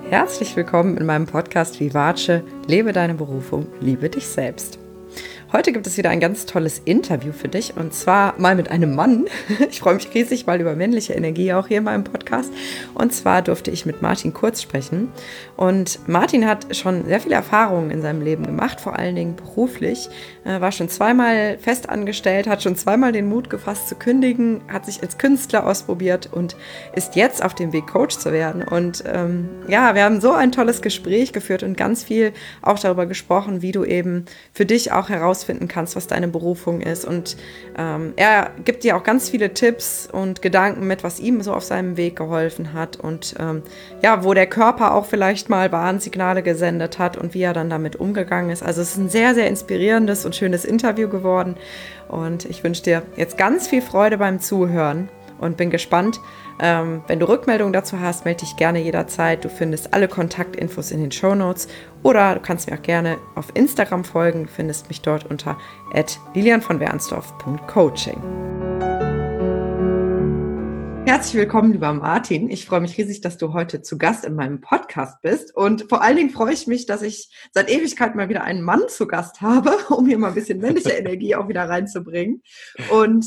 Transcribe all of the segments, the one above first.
Herzlich willkommen in meinem Podcast Vivace, lebe deine Berufung, liebe dich selbst. Heute gibt es wieder ein ganz tolles Interview für dich und zwar mal mit einem Mann. Ich freue mich riesig mal über männliche Energie auch hier in meinem Podcast. Und zwar durfte ich mit Martin Kurz sprechen. Und Martin hat schon sehr viele Erfahrungen in seinem Leben gemacht, vor allen Dingen beruflich. War schon zweimal festangestellt, hat schon zweimal den Mut gefasst zu kündigen, hat sich als Künstler ausprobiert und ist jetzt auf dem Weg, Coach zu werden. Und wir haben so ein tolles Gespräch geführt und ganz viel auch darüber gesprochen, wie du eben für dich auch herausfinden kannst, was deine Berufung ist. Und er gibt dir auch ganz viele Tipps und Gedanken mit, was ihm so auf seinem Weg geholfen hat und wo der Körper auch vielleicht mal Warnsignale gesendet hat und wie er dann damit umgegangen ist. Also es ist ein sehr, sehr inspirierendes und schönes Interview geworden und ich wünsche dir jetzt ganz viel Freude beim Zuhören und bin gespannt. Wenn du Rückmeldungen dazu hast, melde dich gerne jederzeit. Du findest alle Kontaktinfos in den Shownotes oder du kannst mir auch gerne auf Instagram folgen. Du findest mich dort unter @lilianvonwernsdorf.coaching. Herzlich willkommen, lieber Martin. Ich freue mich riesig, dass du heute zu Gast in meinem Podcast bist. Und vor allen Dingen freue ich mich, dass ich seit Ewigkeit mal wieder einen Mann zu Gast habe, um hier mal ein bisschen männliche Energie auch wieder reinzubringen. Und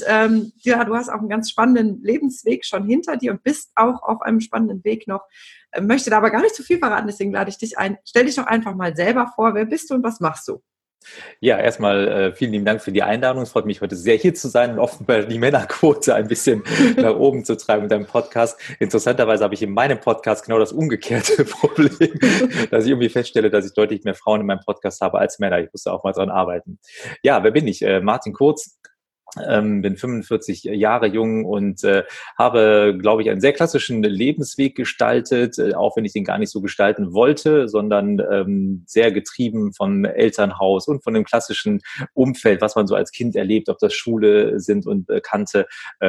du hast auch einen ganz spannenden Lebensweg schon hinter dir und bist auch auf einem spannenden Weg noch. Möchte da aber gar nicht zu viel verraten, deswegen lade ich dich ein. Stell dich doch einfach mal selber vor. Wer bist du und was machst du? Ja, erstmal vielen lieben Dank für die Einladung. Es freut mich heute sehr, hier zu sein und offenbar die Männerquote ein bisschen nach oben zu treiben mit deinem Podcast. Interessanterweise habe ich in meinem Podcast genau das umgekehrte Problem, dass ich irgendwie feststelle, dass ich deutlich mehr Frauen in meinem Podcast habe als Männer. Ich musste auch mal dran arbeiten. Ja, wer bin ich? Martin Kurz. Bin 45 Jahre jung und habe, glaube ich, einen sehr klassischen Lebensweg gestaltet, auch wenn ich den gar nicht so gestalten wollte, sondern sehr getrieben vom Elternhaus und von dem klassischen Umfeld, was man so als Kind erlebt, ob das Schule sind und kannte,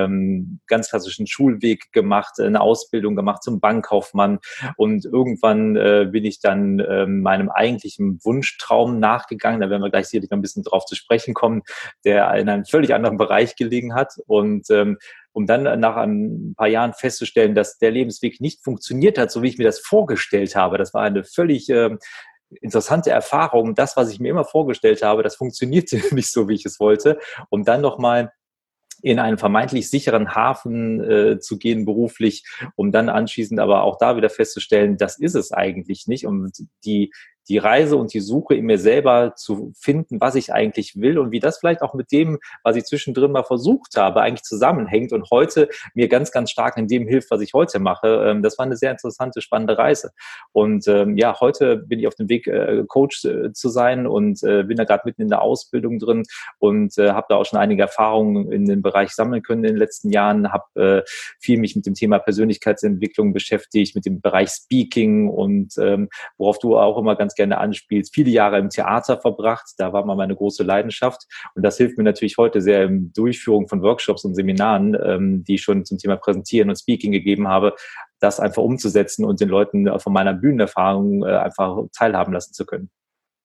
ganz klassischen Schulweg gemacht, eine Ausbildung gemacht zum Bankkaufmann und irgendwann bin ich dann meinem eigentlichen Wunschtraum nachgegangen, da werden wir gleich sicherlich noch ein bisschen drauf zu sprechen kommen, der in einem völlig anderen Bereich gelegen hat und um dann nach ein paar Jahren festzustellen, dass der Lebensweg nicht funktioniert hat, so wie ich mir das vorgestellt habe. Das war eine völlig interessante Erfahrung. Das, was ich mir immer vorgestellt habe, das funktionierte nicht so, wie ich es wollte. Um dann nochmal in einen vermeintlich sicheren Hafen zu gehen beruflich, um dann anschließend aber auch da wieder festzustellen, das ist es eigentlich nicht. Und die Reise und die Suche in mir selber zu finden, was ich eigentlich will und wie das vielleicht auch mit dem, was ich zwischendrin mal versucht habe, eigentlich zusammenhängt und heute mir ganz, ganz stark in dem hilft, was ich heute mache. Das war eine sehr interessante, spannende Reise. Und heute bin ich auf dem Weg, Coach zu sein und bin da gerade mitten in der Ausbildung drin und habe da auch schon einige Erfahrungen in dem Bereich sammeln können in den letzten Jahren, habe viel mich mit dem Thema Persönlichkeitsentwicklung beschäftigt, mit dem Bereich Speaking und worauf du auch immer ganz gerne anspielst, viele Jahre im Theater verbracht, da war mal meine große Leidenschaft und das hilft mir natürlich heute sehr in Durchführung von Workshops und Seminaren, die ich schon zum Thema Präsentieren und Speaking gegeben habe, das einfach umzusetzen und den Leuten von meiner Bühnenerfahrung einfach teilhaben lassen zu können.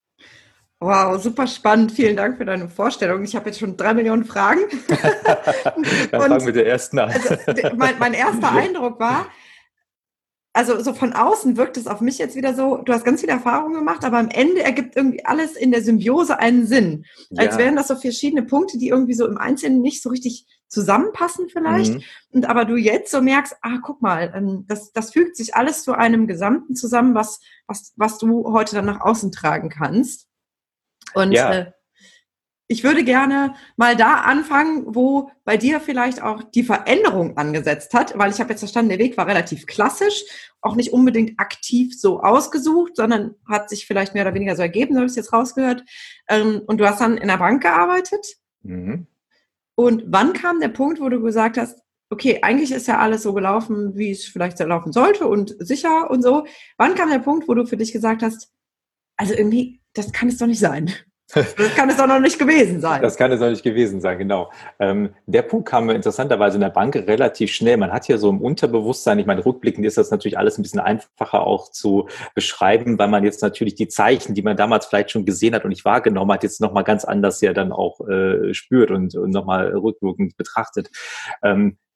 Wow, super spannend. Vielen Dank für deine Vorstellung. Ich habe jetzt schon 3 Millionen Fragen. Dann fangen wir mit der ersten an. Also, mein erster Eindruck war, also so von außen wirkt es auf mich jetzt wieder so, du hast ganz viele Erfahrungen gemacht, aber am Ende ergibt irgendwie alles in der Symbiose einen Sinn. Als wären das so verschiedene Punkte, die irgendwie so im Einzelnen nicht so richtig zusammenpassen vielleicht. Und aber du jetzt so merkst, guck mal, das fügt sich alles zu einem Gesamten zusammen, was du heute dann nach außen tragen kannst. Und ich würde gerne mal da anfangen, wo bei dir vielleicht auch die Veränderung angesetzt hat, weil ich habe jetzt verstanden, der Weg war relativ klassisch, auch nicht unbedingt aktiv so ausgesucht, sondern hat sich vielleicht mehr oder weniger so ergeben, so habe ich es jetzt rausgehört. Und du hast dann in der Bank gearbeitet. Und wann kam der Punkt, wo du gesagt hast, okay, eigentlich ist ja alles so gelaufen, wie es vielleicht so laufen sollte und sicher und so. Wann kam der Punkt, wo du für dich gesagt hast, also irgendwie, das kann es doch nicht sein. Das kann es doch noch nicht gewesen sein. Das kann es noch nicht gewesen sein, genau. Der Punkt kam interessanterweise in der Bank relativ schnell. Man hat ja so im Unterbewusstsein, ich meine, rückblickend ist das natürlich alles ein bisschen einfacher auch zu beschreiben, weil man jetzt natürlich die Zeichen, die man damals vielleicht schon gesehen hat und nicht wahrgenommen hat, jetzt nochmal ganz anders ja dann auch spürt und nochmal rückwirkend betrachtet.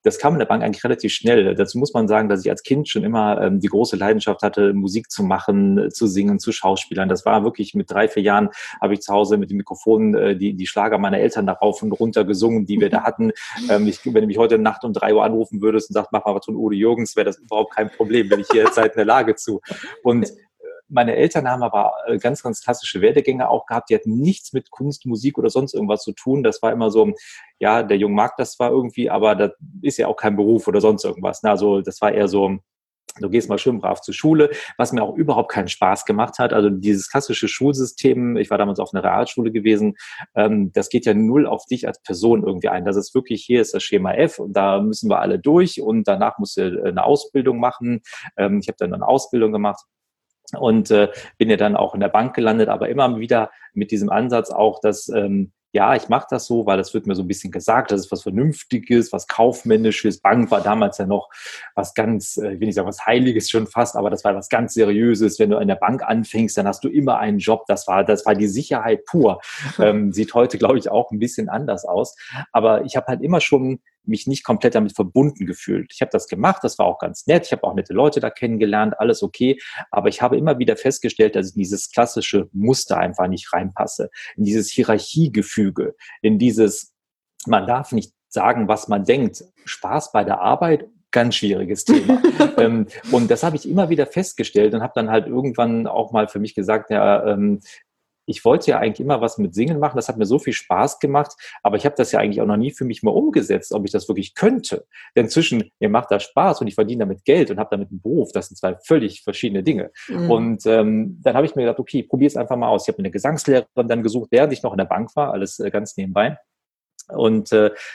das kam in der Bank eigentlich relativ schnell. Dazu muss man sagen, dass ich als Kind schon immer die große Leidenschaft hatte, Musik zu machen, zu singen, zu Schauspielern. Das war wirklich mit 3, 4 Jahren habe ich zu Hause mit dem Mikrofon die Schlager meiner Eltern da rauf und runter gesungen, die wir da hatten. Wenn du mich heute Nacht um 3 Uhr anrufen würdest und sagst, mach mal was von Udo Jürgens, wäre das überhaupt kein Problem, bin ich jederzeit in der Lage zu. Und meine Eltern haben aber ganz, ganz klassische Werdegänge auch gehabt. Die hatten nichts mit Kunst, Musik oder sonst irgendwas zu tun. Das war immer so, ja, der Junge mag das zwar irgendwie, aber das ist ja auch kein Beruf oder sonst irgendwas. Also das war eher so, du gehst mal schön brav zur Schule, was mir auch überhaupt keinen Spaß gemacht hat. Also dieses klassische Schulsystem, ich war damals auf einer Realschule gewesen, das geht ja null auf dich als Person irgendwie ein. Das ist wirklich, hier ist das Schema F und da müssen wir alle durch und danach musst du eine Ausbildung machen. Ich habe dann eine Ausbildung gemacht. Und bin ja dann auch in der Bank gelandet, aber immer wieder mit diesem Ansatz auch, dass ja, ich mache das so, weil das wird mir so ein bisschen gesagt, das ist was Vernünftiges, was Kaufmännisches. Bank war damals ja noch was ganz, ich will nicht sagen was Heiliges schon fast, aber das war was ganz Seriöses. Wenn du in der Bank anfängst, dann hast du immer einen Job. Das war die Sicherheit pur. Sieht heute, glaube ich, auch ein bisschen anders aus. Aber ich habe halt immer schon mich nicht komplett damit verbunden gefühlt. Ich habe das gemacht, das war auch ganz nett. Ich habe auch nette Leute da kennengelernt, alles okay. Aber ich habe immer wieder festgestellt, dass ich in dieses klassische Muster einfach nicht reinpasse, in dieses Hierarchiegefüge, in dieses, man darf nicht sagen, was man denkt. Spaß bei der Arbeit, ganz schwieriges Thema. Und das habe ich immer wieder festgestellt und habe dann halt irgendwann auch mal für mich gesagt, ja, ich wollte ja eigentlich immer was mit Singen machen, das hat mir so viel Spaß gemacht, aber ich habe das ja eigentlich auch noch nie für mich mal umgesetzt, ob ich das wirklich könnte. Denn zwischen, mir macht das Spaß und ich verdiene damit Geld und habe damit einen Beruf, das sind zwei völlig verschiedene Dinge. Mhm. Und dann habe ich mir gedacht, okay, probier es einfach mal aus. Ich habe mir eine Gesangslehrerin dann gesucht, während ich noch in der Bank war, alles ganz nebenbei. Und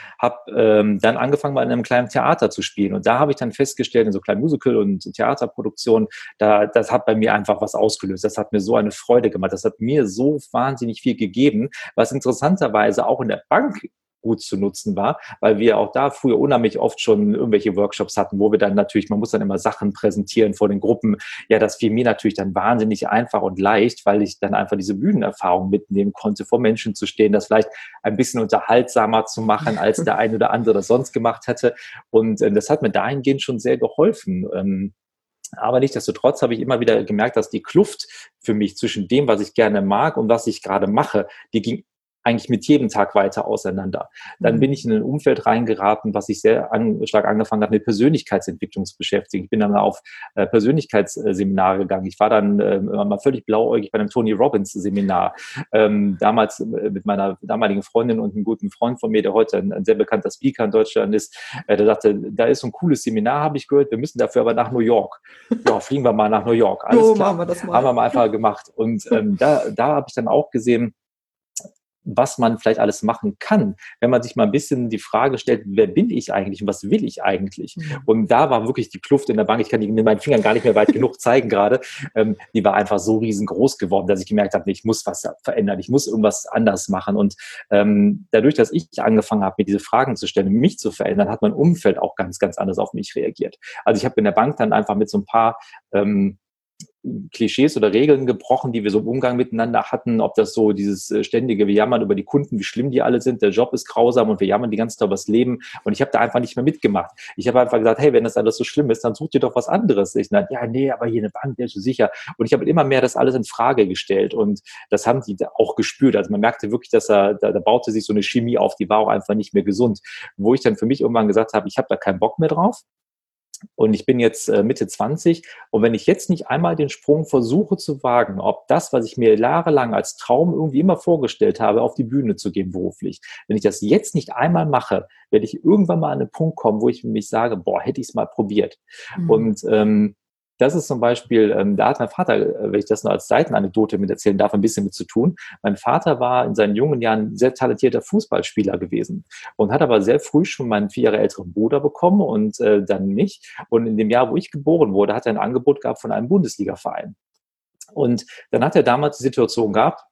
habe dann angefangen, mal in einem kleinen Theater zu spielen. Und da habe ich dann festgestellt, in so kleinen Musical- und Theaterproduktionen, das hat bei mir einfach was ausgelöst. Das hat mir so eine Freude gemacht. Das hat mir so wahnsinnig viel gegeben, was interessanterweise auch in der Bank gut zu nutzen war, weil wir auch da früher unheimlich oft schon irgendwelche Workshops hatten, wo wir dann natürlich, man muss dann immer Sachen präsentieren vor den Gruppen. Ja, das fiel mir natürlich dann wahnsinnig einfach und leicht, weil ich dann einfach diese Bühnenerfahrung mitnehmen konnte, vor Menschen zu stehen, das vielleicht ein bisschen unterhaltsamer zu machen, als der eine oder andere das sonst gemacht hätte. Und das hat mir dahingehend schon sehr geholfen. Aber nichtsdestotrotz habe ich immer wieder gemerkt, dass die Kluft für mich zwischen dem, was ich gerne mag und was ich gerade mache, die ging eigentlich mit jedem Tag weiter auseinander. Dann bin ich in ein Umfeld reingeraten, was sich sehr stark angefangen hat, mit Persönlichkeitsentwicklung zu beschäftigen. Ich bin dann auf Persönlichkeitsseminare gegangen. Ich war dann mal völlig blauäugig bei einem Tony Robbins Seminar. Damals mit meiner damaligen Freundin und einem guten Freund von mir, der heute ein sehr bekannter Speaker in Deutschland ist, der sagte, da ist so ein cooles Seminar, habe ich gehört, wir müssen dafür aber nach New York. Ja, fliegen wir mal nach New York. Alles klar, machen wir das mal. Haben wir mal einfach gemacht. Und da habe ich dann auch gesehen, was man vielleicht alles machen kann, wenn man sich mal ein bisschen die Frage stellt, wer bin ich eigentlich und was will ich eigentlich? Mhm. Und da war wirklich die Kluft in der Bank, ich kann die mit meinen Fingern gar nicht mehr weit genug zeigen gerade, die war einfach so riesengroß geworden, dass ich gemerkt habe, ich muss was verändern, ich muss irgendwas anders machen. Und dadurch, dass ich angefangen habe, mir diese Fragen zu stellen, mich zu verändern, hat mein Umfeld auch ganz, ganz anders auf mich reagiert. Also ich habe in der Bank dann einfach mit so ein paar Klischees oder Regeln gebrochen, die wir so im Umgang miteinander hatten, ob das so dieses ständige, wir jammern über die Kunden, wie schlimm die alle sind, der Job ist grausam und wir jammern die ganze Zeit über das Leben und ich habe da einfach nicht mehr mitgemacht. Ich habe einfach gesagt, hey, wenn das alles so schlimm ist, dann such dir doch was anderes. Ich dachte, ja, nee, aber hier eine Bank, der ist so sicher. Und ich habe immer mehr das alles in Frage gestellt und das haben die auch gespürt. Also man merkte wirklich, dass da baute sich so eine Chemie auf, die war auch einfach nicht mehr gesund. Wo ich dann für mich irgendwann gesagt habe, ich habe da keinen Bock mehr drauf. Und ich bin jetzt Mitte 20 und wenn ich jetzt nicht einmal den Sprung versuche zu wagen, ob das, was ich mir jahrelang als Traum irgendwie immer vorgestellt habe, auf die Bühne zu gehen beruflich, wenn ich das jetzt nicht einmal mache, werde ich irgendwann mal an einen Punkt kommen, wo ich mich sage, boah, hätte ich es mal probiert. Mhm. Und das ist zum Beispiel, da hat mein Vater, wenn ich das nur als Seitenanekdote mit erzählen darf, ein bisschen mit zu tun. Mein Vater war in seinen jungen Jahren sehr talentierter Fußballspieler gewesen und hat aber sehr früh schon meinen 4 Jahre älteren Bruder bekommen und dann mich. Und in dem Jahr, wo ich geboren wurde, hat er ein Angebot gehabt von einem Bundesliga-Verein. Und dann hat er damals die Situation gehabt,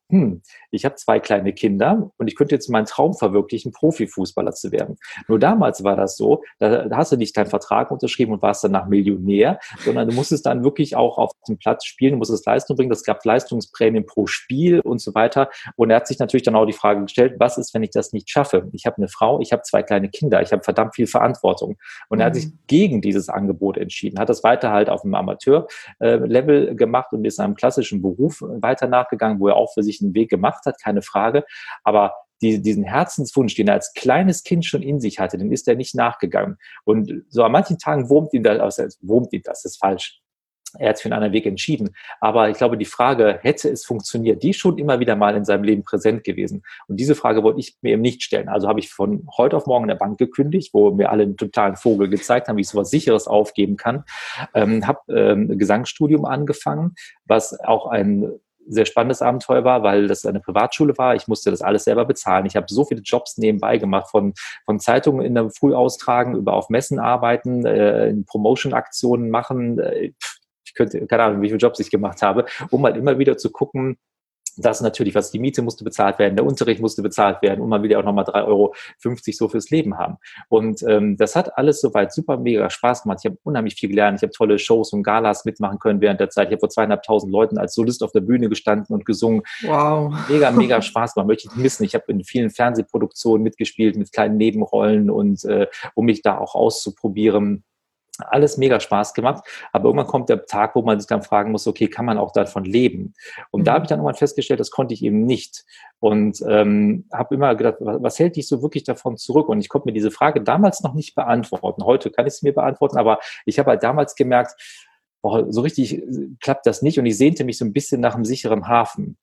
ich habe 2 kleine Kinder und ich könnte jetzt meinen Traum verwirklichen, Profifußballer zu werden. Nur damals war das so, da hast du nicht deinen Vertrag unterschrieben und warst danach Millionär, sondern du musstest dann wirklich auch auf dem Platz spielen, du musstest Leistung bringen, es gab Leistungsprämien pro Spiel und so weiter. Und er hat sich natürlich dann auch die Frage gestellt, was ist, wenn ich das nicht schaffe? Ich habe eine Frau, ich habe 2 kleine Kinder, ich habe verdammt viel Verantwortung. Und er hat sich gegen dieses Angebot entschieden, hat das weiter halt auf dem Amateur-Level gemacht und ist einem klassischen Beruf weiter nachgegangen, wo er auch für sich einen Weg gemacht hat, keine Frage. Aber diesen Herzenswunsch, den er als kleines Kind schon in sich hatte, den ist er nicht nachgegangen. Und so an manchen Tagen das ist falsch. Er hat sich für einen anderen Weg entschieden. Aber ich glaube, die Frage, hätte es funktioniert, die ist schon immer wieder mal in seinem Leben präsent gewesen. Und diese Frage wollte ich mir eben nicht stellen. Also habe ich von heute auf morgen in der Bank gekündigt, wo mir alle einen totalen Vogel gezeigt haben, wie ich sowas Sicheres aufgeben kann. Habe ein Gesangsstudium angefangen, was auch ein sehr spannendes Abenteuer war, weil das eine Privatschule war. Ich musste das alles selber bezahlen. Ich habe so viele Jobs nebenbei gemacht, von Zeitungen in der Früh austragen, über auf Messen arbeiten, in Promotion-Aktionen machen. Ich könnte, keine Ahnung, wie viele Jobs ich gemacht habe, um halt immer wieder zu gucken, dass natürlich, was die Miete musste bezahlt werden, der Unterricht musste bezahlt werden und man will ja auch nochmal 3,50 € so fürs Leben haben. Und das hat alles soweit super mega Spaß gemacht. Ich habe unheimlich viel gelernt. Ich habe tolle Shows und Galas mitmachen können während der Zeit. Ich habe vor 2.500 Leuten als Solist auf der Bühne gestanden und gesungen. Wow. Mega Spaß gemacht. Möchte ich nicht missen. Ich habe in vielen Fernsehproduktionen mitgespielt mit kleinen Nebenrollen und um mich da auch auszuprobieren. Alles mega Spaß gemacht, aber irgendwann kommt der Tag, wo man sich dann fragen muss, okay, kann man auch davon leben? Und da habe ich dann irgendwann festgestellt, das konnte ich eben nicht. Und habe immer gedacht, was hält dich so wirklich davon zurück? Und ich konnte mir diese Frage damals noch nicht beantworten. Heute kann ich sie mir beantworten, aber ich habe halt damals gemerkt, boah, so richtig klappt das nicht und ich sehnte mich so ein bisschen nach einem sicheren Hafen.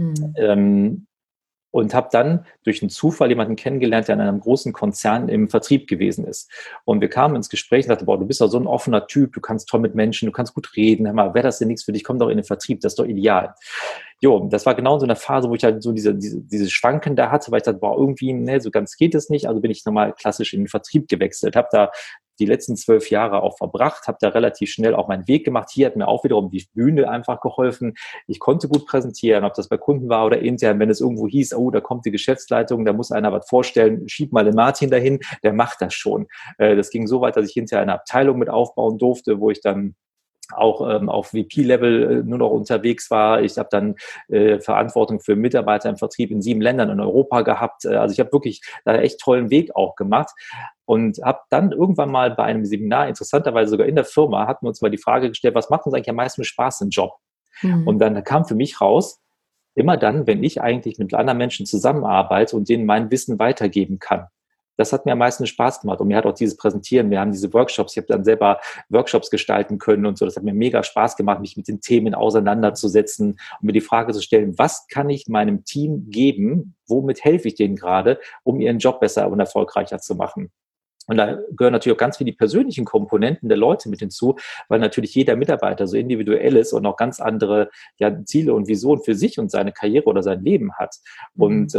Und habe dann durch einen Zufall jemanden kennengelernt, der in einem großen Konzern im Vertrieb gewesen ist. Und wir kamen ins Gespräch und dachten, boah, du bist doch so ein offener Typ, du kannst toll mit Menschen, du kannst gut reden, hör mal, wäre das denn nichts für dich, komm doch in den Vertrieb, das ist doch ideal. Jo, das war genau in so einer Phase, wo ich halt so diese Schwanken da hatte, weil ich dachte, boah, irgendwie, ne, so ganz geht es nicht. Also bin ich nochmal klassisch in den Vertrieb gewechselt, habe da die letzten 12 Jahre auch verbracht, habe da relativ schnell auch meinen Weg gemacht. Hier hat mir auch wiederum die Bühne einfach geholfen. Ich konnte gut präsentieren, ob das bei Kunden war oder intern. Wenn es irgendwo hieß, oh, da kommt die Geschäftsleitung, da muss einer was vorstellen, schieb mal den Martin dahin, der macht das schon. Das ging so weit, dass ich hinterher eine Abteilung mit aufbauen durfte, wo ich dann auch auf VP-Level nur noch unterwegs war. Ich habe dann Verantwortung für Mitarbeiter im Vertrieb in 7 Ländern in Europa gehabt. Also ich habe wirklich da echt tollen Weg auch gemacht und habe dann irgendwann mal bei einem Seminar, interessanterweise sogar in der Firma, hatten wir uns mal die Frage gestellt, was macht uns eigentlich am meisten Spaß im Job? Und dann kam für mich raus, immer dann, wenn ich eigentlich mit anderen Menschen zusammenarbeite und denen mein Wissen weitergeben kann. Das hat mir am meisten Spaß gemacht und mir hat auch dieses Präsentieren, wir haben diese Workshops, ich habe dann selber Workshops gestalten können und so, das hat mir mega Spaß gemacht, mich mit den Themen auseinanderzusetzen und mir die Frage zu stellen, was kann ich meinem Team geben, womit helfe ich denen gerade, um ihren Job besser und erfolgreicher zu machen. Und da gehören natürlich auch ganz viele die persönlichen Komponenten der Leute mit hinzu, weil natürlich jeder Mitarbeiter so individuell ist und auch ganz andere Ziele und Visionen für sich und seine Karriere oder sein Leben hat. Und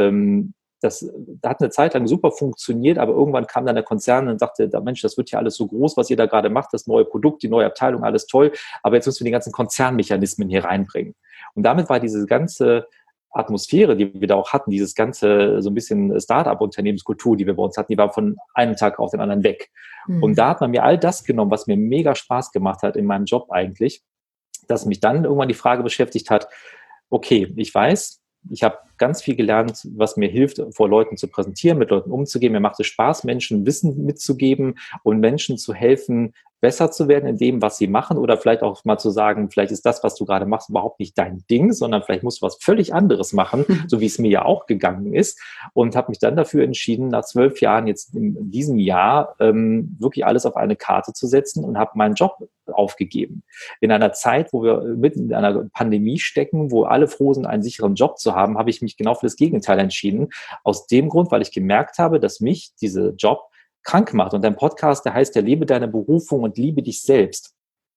das hat eine Zeit lang super funktioniert, aber irgendwann kam dann der Konzern und sagte, Mensch, das wird ja alles so groß, was ihr da gerade macht, das neue Produkt, die neue Abteilung, alles toll, aber jetzt müssen wir die ganzen Konzernmechanismen hier reinbringen. Und damit war diese ganze Atmosphäre, die wir da auch hatten, dieses ganze so ein bisschen Start-up-Unternehmenskultur, die wir bei uns hatten, die war von einem Tag auf den anderen weg. Und da hat man mir all das genommen, was mir mega Spaß gemacht hat in meinem Job eigentlich, dass mich dann irgendwann die Frage beschäftigt hat, okay, ich weiß, ich habe ganz viel gelernt, was mir hilft, vor Leuten zu präsentieren, mit Leuten umzugehen. Mir macht es Spaß, Menschen Wissen mitzugeben und Menschen zu helfen, besser zu werden in dem, was sie machen oder vielleicht auch mal zu sagen, vielleicht ist das, was du gerade machst, überhaupt nicht dein Ding, sondern vielleicht musst du was völlig anderes machen, so wie es mir ja auch gegangen ist und habe mich dann dafür entschieden, nach 12 Jahren jetzt in diesem Jahr wirklich alles auf eine Karte zu setzen und habe meinen Job aufgegeben. In einer Zeit, wo wir mitten in einer Pandemie stecken, wo alle froh sind, einen sicheren Job zu haben, habe ich mich genau für das Gegenteil entschieden. Aus dem Grund, weil ich gemerkt habe, dass mich dieser Job krank macht. Und dein Podcast, der heißt ja, lebe deine Berufung und liebe dich selbst.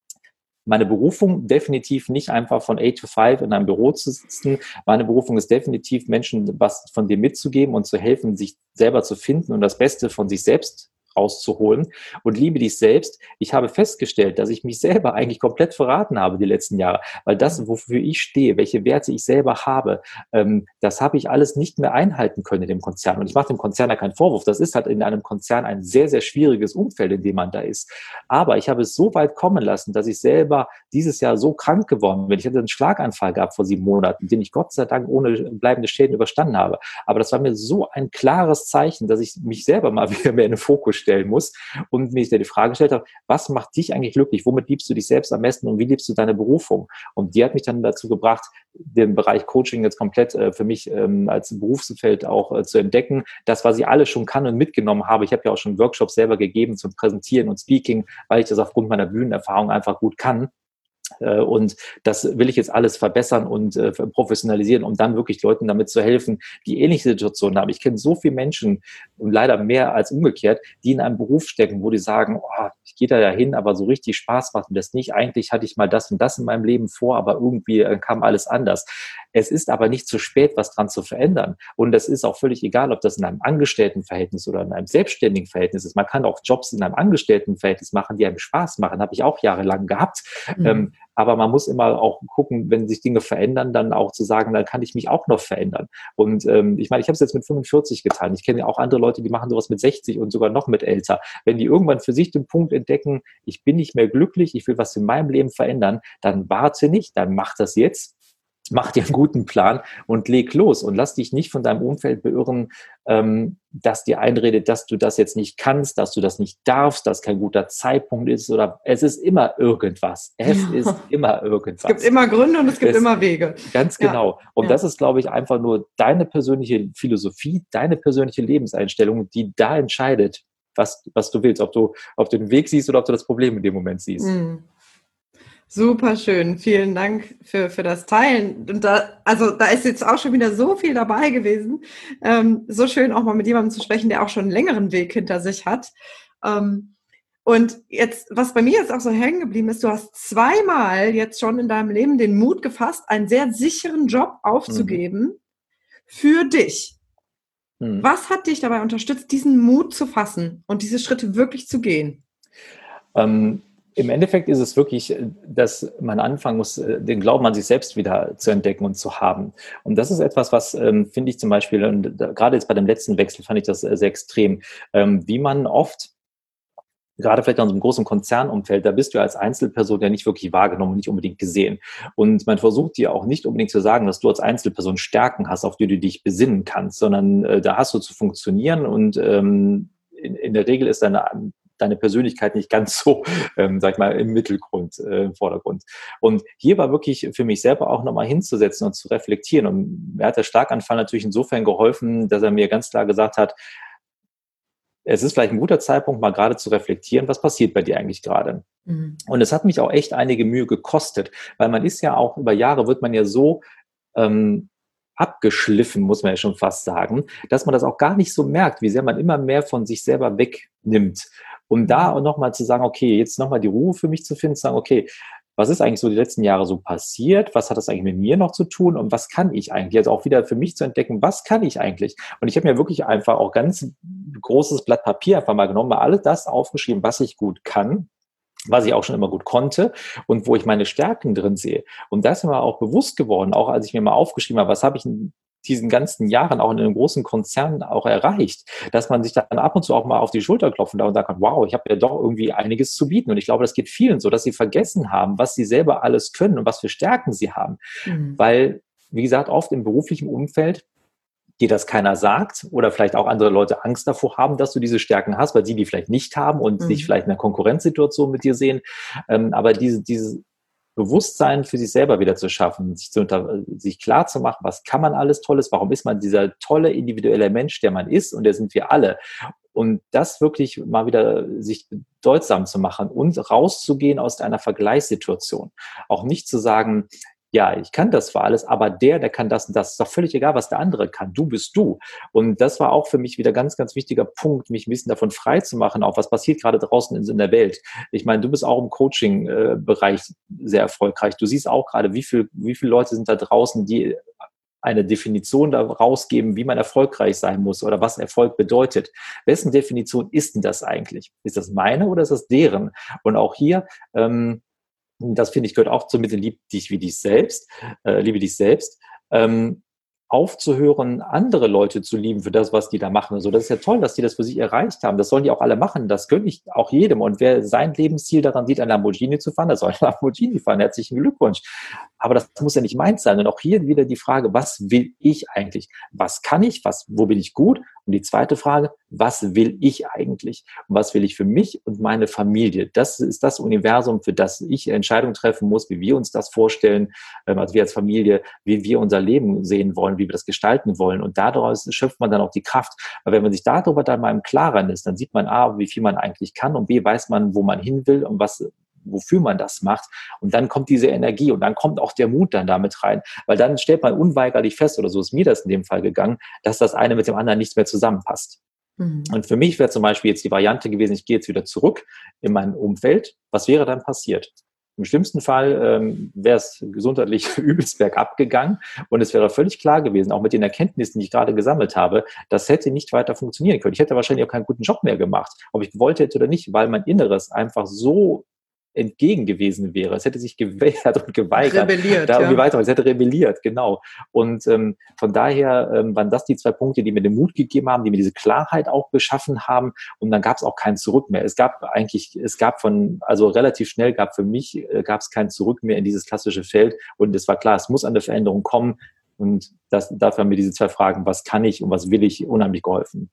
Meine Berufung definitiv nicht einfach von 8 to 5 in einem Büro zu sitzen. Meine Berufung ist definitiv, Menschen was von dir mitzugeben und zu helfen, sich selber zu finden und das Beste von sich selbst rauszuholen. Und liebe dich selbst. Ich habe festgestellt, dass ich mich selber eigentlich komplett verraten habe die letzten Jahre, weil das, wofür ich stehe, welche Werte ich selber habe, das habe ich alles nicht mehr einhalten können in dem Konzern. Und ich mache dem Konzern ja keinen Vorwurf. Das ist halt in einem Konzern ein sehr, sehr schwieriges Umfeld, in dem man da ist. Aber ich habe es so weit kommen lassen, dass ich selber dieses Jahr so krank geworden bin. Ich hatte einen Schlaganfall gehabt vor 7 Monaten, den ich Gott sei Dank ohne bleibende Schäden überstanden habe. Aber das war mir so ein klares Zeichen, dass ich mich selber mal wieder mehr in den Fokus stellen muss und mir die Frage gestellt habe, was macht dich eigentlich glücklich? Womit liebst du dich selbst am besten und wie liebst du deine Berufung? Und die hat mich dann dazu gebracht, den Bereich Coaching jetzt komplett für mich als Berufsfeld auch zu entdecken. Das, was ich alles schon kann und mitgenommen habe. Ich habe ja auch schon Workshops selber gegeben zum Präsentieren und Speaking, weil ich das aufgrund meiner Bühnenerfahrung einfach gut kann. Und das will ich jetzt alles verbessern und professionalisieren, um dann wirklich Leuten damit zu helfen, die ähnliche Situationen haben. Ich kenne so viele Menschen, und leider mehr als umgekehrt, die in einem Beruf stecken, wo die sagen, oh, ich gehe da ja hin, aber so richtig Spaß macht mir das nicht. Eigentlich hatte ich mal das und das in meinem Leben vor, aber irgendwie kam alles anders. Es ist aber nicht zu spät, was dran zu verändern. Und das ist auch völlig egal, ob das in einem Angestelltenverhältnis oder in einem selbstständigen Verhältnis ist. Man kann auch Jobs in einem Angestelltenverhältnis machen, die einem Spaß machen. Habe ich auch jahrelang gehabt. Aber man muss immer auch gucken, wenn sich Dinge verändern, dann auch zu sagen, dann kann ich mich auch noch verändern. Und ich meine, ich habe es jetzt mit 45 getan. Ich kenne ja auch andere Leute, die machen sowas mit 60 und sogar noch mit älter. Wenn die irgendwann für sich den Punkt entdecken, ich bin nicht mehr glücklich, ich will was in meinem Leben verändern, dann warte nicht, dann mach das jetzt. Mach dir einen guten Plan und leg los und lass dich nicht von deinem Umfeld beirren, dass dir einredet, dass du das jetzt nicht kannst, dass du das nicht darfst, dass kein guter Zeitpunkt ist oder es ist immer irgendwas. Es ist immer irgendwas. Es gibt immer Gründe und es gibt immer Wege. Ganz genau. Und das ist, glaube ich, einfach nur deine persönliche Philosophie, deine persönliche Lebenseinstellung, die da entscheidet, was du willst, ob du den Weg siehst oder ob du das Problem in dem Moment siehst. Super schön, vielen Dank für das Teilen. Und da ist jetzt auch schon wieder so viel dabei gewesen. So schön auch mal mit jemandem zu sprechen, der auch schon einen längeren Weg hinter sich hat. Und jetzt, was bei mir jetzt auch so hängen geblieben ist, du hast 2-mal jetzt schon in deinem Leben den Mut gefasst, einen sehr sicheren Job aufzugeben für dich. Was hat dich dabei unterstützt, diesen Mut zu fassen und diese Schritte wirklich zu gehen? Im Endeffekt ist es wirklich, dass man anfangen muss, den Glauben an sich selbst wieder zu entdecken und zu haben. Und das ist etwas, was, finde ich zum Beispiel, und gerade jetzt bei dem letzten Wechsel fand ich das sehr extrem, wie man oft, gerade vielleicht in unserem großen Konzernumfeld, da bist du als Einzelperson ja nicht wirklich wahrgenommen und nicht unbedingt gesehen. Und man versucht dir auch nicht unbedingt zu sagen, dass du als Einzelperson Stärken hast, auf die du dich besinnen kannst, sondern da hast du zu funktionieren und in der Regel ist deine Persönlichkeit nicht ganz so, sag ich mal, im Mittelgrund, im Vordergrund. Und hier war wirklich für mich selber auch nochmal hinzusetzen und zu reflektieren. Und mir hat der Schlaganfall natürlich insofern geholfen, dass er mir ganz klar gesagt hat, es ist vielleicht ein guter Zeitpunkt, mal gerade zu reflektieren, was passiert bei dir eigentlich gerade. Und es hat mich auch echt einige Mühe gekostet, weil man ist ja auch, über Jahre wird man ja so abgeschliffen, muss man ja schon fast sagen, dass man das auch gar nicht so merkt, wie sehr man immer mehr von sich selber wegnimmt. Um da nochmal zu sagen, okay, jetzt nochmal die Ruhe für mich zu finden, zu sagen, okay, was ist eigentlich so die letzten Jahre so passiert? Was hat das eigentlich mit mir noch zu tun? Und was kann ich eigentlich? Also auch wieder für mich zu entdecken, was kann ich eigentlich? Und ich habe mir wirklich einfach auch ganz großes Blatt Papier einfach mal genommen, mal alles das aufgeschrieben, was ich gut kann, was ich auch schon immer gut konnte und wo ich meine Stärken drin sehe. Und das ist mir auch bewusst geworden, auch als ich mir mal aufgeschrieben habe, was habe ich in diesen ganzen Jahren auch in einem großen Konzern auch erreicht, dass man sich dann ab und zu auch mal auf die Schulter klopfen darf und sagen kann, wow, ich habe ja doch irgendwie einiges zu bieten. Und ich glaube, das geht vielen so, dass sie vergessen haben, was sie selber alles können und was für Stärken sie haben. Weil, wie gesagt, oft im beruflichen Umfeld dir das keiner sagt oder vielleicht auch andere Leute Angst davor haben, dass du diese Stärken hast, weil sie die vielleicht nicht haben und sich vielleicht in einer Konkurrenzsituation mit dir sehen. Aber dieses Bewusstsein für sich selber wieder zu schaffen, sich klar zu machen, was kann man alles Tolles, warum ist man dieser tolle individuelle Mensch, der man ist und der sind wir alle. Und das wirklich mal wieder sich bedeutsam zu machen und rauszugehen aus einer Vergleichssituation. Auch nicht zu sagen, ja, ich kann das zwar alles, aber der kann das und das. Ist doch völlig egal, was der andere kann. Du bist du. Und das war auch für mich wieder ganz, ganz wichtiger Punkt, mich ein bisschen davon frei zu machen, auch was passiert gerade draußen in der Welt. Ich meine, du bist auch im Coaching-Bereich sehr erfolgreich. Du siehst auch gerade, wie viele Leute sind da draußen, die eine Definition da rausgeben, wie man erfolgreich sein muss oder was Erfolg bedeutet. Wessen Definition ist denn das eigentlich? Ist das meine oder ist das deren? Und auch hier, das finde ich gehört auch zu mit liebe dich selbst, aufzuhören, andere Leute zu lieben für das, was die da machen. Also das ist ja toll, dass die das für sich erreicht haben. Das sollen die auch alle machen. Das gönne ich auch jedem. Und wer sein Lebensziel daran sieht, ein Lamborghini zu fahren, der soll ein Lamborghini fahren. Herzlichen Glückwunsch. Aber das muss ja nicht meins sein. Und auch hier wieder die Frage, was will ich eigentlich? Was kann ich? Wo bin ich gut? Und die zweite Frage, was will ich eigentlich? Und was will ich für mich und meine Familie? Das ist das Universum, für das ich Entscheidungen treffen muss, wie wir uns das vorstellen, also wir als Familie, wie wir unser Leben sehen wollen, wie wir das gestalten wollen. Und daraus schöpft man dann auch die Kraft. Weil wenn man sich darüber dann mal im Klaren ist, dann sieht man A, wie viel man eigentlich kann und B, weiß man, wo man hin will und wofür man das macht. Und dann kommt diese Energie und dann kommt auch der Mut dann damit rein. Weil dann stellt man unweigerlich fest, oder so ist mir das in dem Fall gegangen, dass das eine mit dem anderen nicht mehr zusammenpasst. Mhm. Und für mich wäre zum Beispiel jetzt die Variante gewesen, ich gehe jetzt wieder zurück in mein Umfeld. Was wäre dann passiert? Im schlimmsten Fall wäre es gesundheitlich übelst bergab gegangen und es wäre völlig klar gewesen, auch mit den Erkenntnissen, die ich gerade gesammelt habe, das hätte nicht weiter funktionieren können. Ich hätte wahrscheinlich auch keinen guten Job mehr gemacht, ob ich gewollt hätte oder nicht, weil mein Inneres einfach so entgegen gewesen wäre. Es hätte sich gewehrt und geweigert. Rebelliert, da irgendwie weiter. Es hätte rebelliert, genau. Und von daher waren das die zwei Punkte, die mir den Mut gegeben haben, die mir diese Klarheit auch geschaffen haben. Und dann gab es auch kein Zurück mehr. Also relativ schnell gab es kein Zurück mehr in dieses klassische Feld. Und es war klar, es muss eine Veränderung kommen. Und dafür haben mir diese zwei Fragen, was kann ich und was will ich, unheimlich geholfen.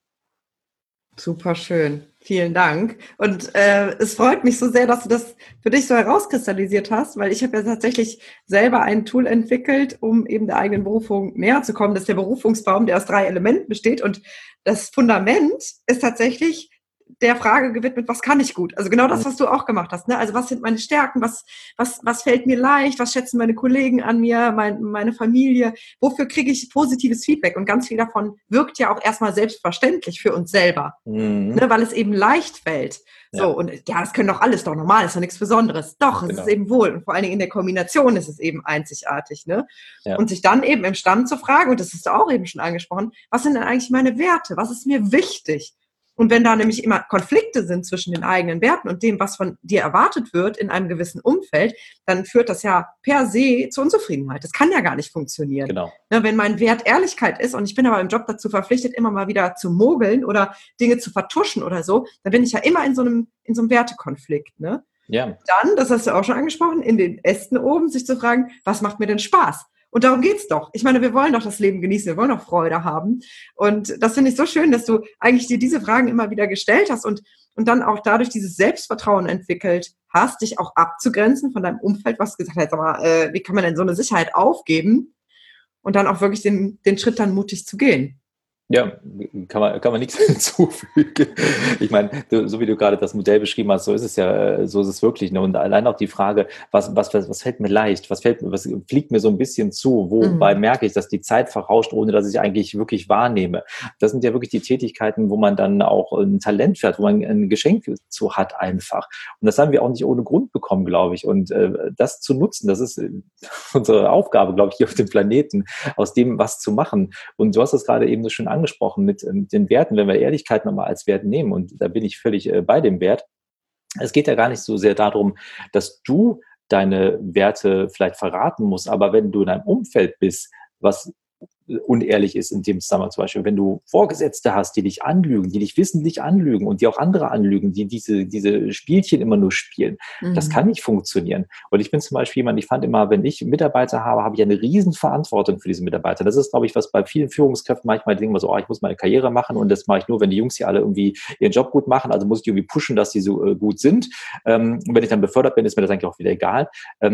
Super schön. Vielen Dank. Und es freut mich so sehr, dass du das für dich so herauskristallisiert hast, weil ich habe ja tatsächlich selber ein Tool entwickelt, um eben der eigenen Berufung näher zu kommen. Das ist der Berufungsbaum, der aus 3 Elementen besteht. Und das Fundament ist tatsächlich der Frage gewidmet, was kann ich gut? Also genau das, was du auch gemacht hast. Ne? Also was sind meine Stärken? Was fällt mir leicht? Was schätzen meine Kollegen an mir, meine Familie? Wofür kriege ich positives Feedback? Und ganz viel davon wirkt ja auch erstmal selbstverständlich für uns selber, ne? Weil es eben leicht fällt. So, und ja, das können doch alles doch normal, ist doch nichts Besonderes. Doch, es ist eben wohl. Und vor allen Dingen in der Kombination ist es eben einzigartig. Ne? Ja. Und sich dann eben im Stand zu fragen, und das hast du auch eben schon angesprochen, was sind denn eigentlich meine Werte? Was ist mir wichtig? Und wenn da nämlich immer Konflikte sind zwischen den eigenen Werten und dem, was von dir erwartet wird in einem gewissen Umfeld, dann führt das ja per se zu Unzufriedenheit. Das kann ja gar nicht funktionieren. Genau. Ne, wenn mein Wert Ehrlichkeit ist und ich bin aber im Job dazu verpflichtet, immer mal wieder zu mogeln oder Dinge zu vertuschen oder so, dann bin ich ja immer in so einem Wertekonflikt. Ne? Ja. Dann, das hast du auch schon angesprochen, in den Ästen oben sich zu fragen, was macht mir denn Spaß? Und darum geht's doch. Ich meine, wir wollen doch das Leben genießen, wir wollen doch Freude haben. Und das finde ich so schön, dass du eigentlich dir diese Fragen immer wieder gestellt hast und dann auch dadurch dieses Selbstvertrauen entwickelt hast, dich auch abzugrenzen von deinem Umfeld, was gesagt hat, sag mal, wie kann man denn so eine Sicherheit aufgeben und dann auch wirklich den Schritt dann mutig zu gehen. Ja, kann man nichts hinzufügen. Ich meine, so wie du gerade das Modell beschrieben hast, so ist es wirklich. Ne? Und allein auch die Frage, was fällt mir leicht? Was fliegt mir so ein bisschen zu? Wobei merke ich, dass die Zeit verrauscht, ohne dass ich eigentlich wirklich wahrnehme? Das sind ja wirklich die Tätigkeiten, wo man dann auch ein Talent fährt, wo man ein Geschenk zu hat einfach. Und das haben wir auch nicht ohne Grund bekommen, glaube ich. Und das zu nutzen, das ist unsere Aufgabe, glaube ich, hier auf dem Planeten, aus dem was zu machen. Und du hast das gerade eben so schön angesprochen mit den Werten, wenn wir Ehrlichkeit nochmal als Wert nehmen, und da bin ich völlig bei dem Wert. Es geht ja gar nicht so sehr darum, dass du deine Werte vielleicht verraten musst, aber wenn du in einem Umfeld bist, was unehrlich ist in dem Zusammenhang, zum Beispiel, wenn du Vorgesetzte hast, die dich anlügen, die dich wissentlich anlügen und die auch andere anlügen, die diese Spielchen immer nur spielen, das kann nicht funktionieren. Und ich bin zum Beispiel jemand, ich fand immer, wenn ich Mitarbeiter habe ich eine riesen Verantwortung für diese Mitarbeiter. Das ist, glaube ich, was bei vielen Führungskräften manchmal denken wir so, ich muss meine Karriere machen und das mache ich nur, wenn die Jungs hier alle irgendwie ihren Job gut machen, also muss ich irgendwie pushen, dass die so gut sind. Und wenn ich dann befördert bin, ist mir das eigentlich auch wieder egal.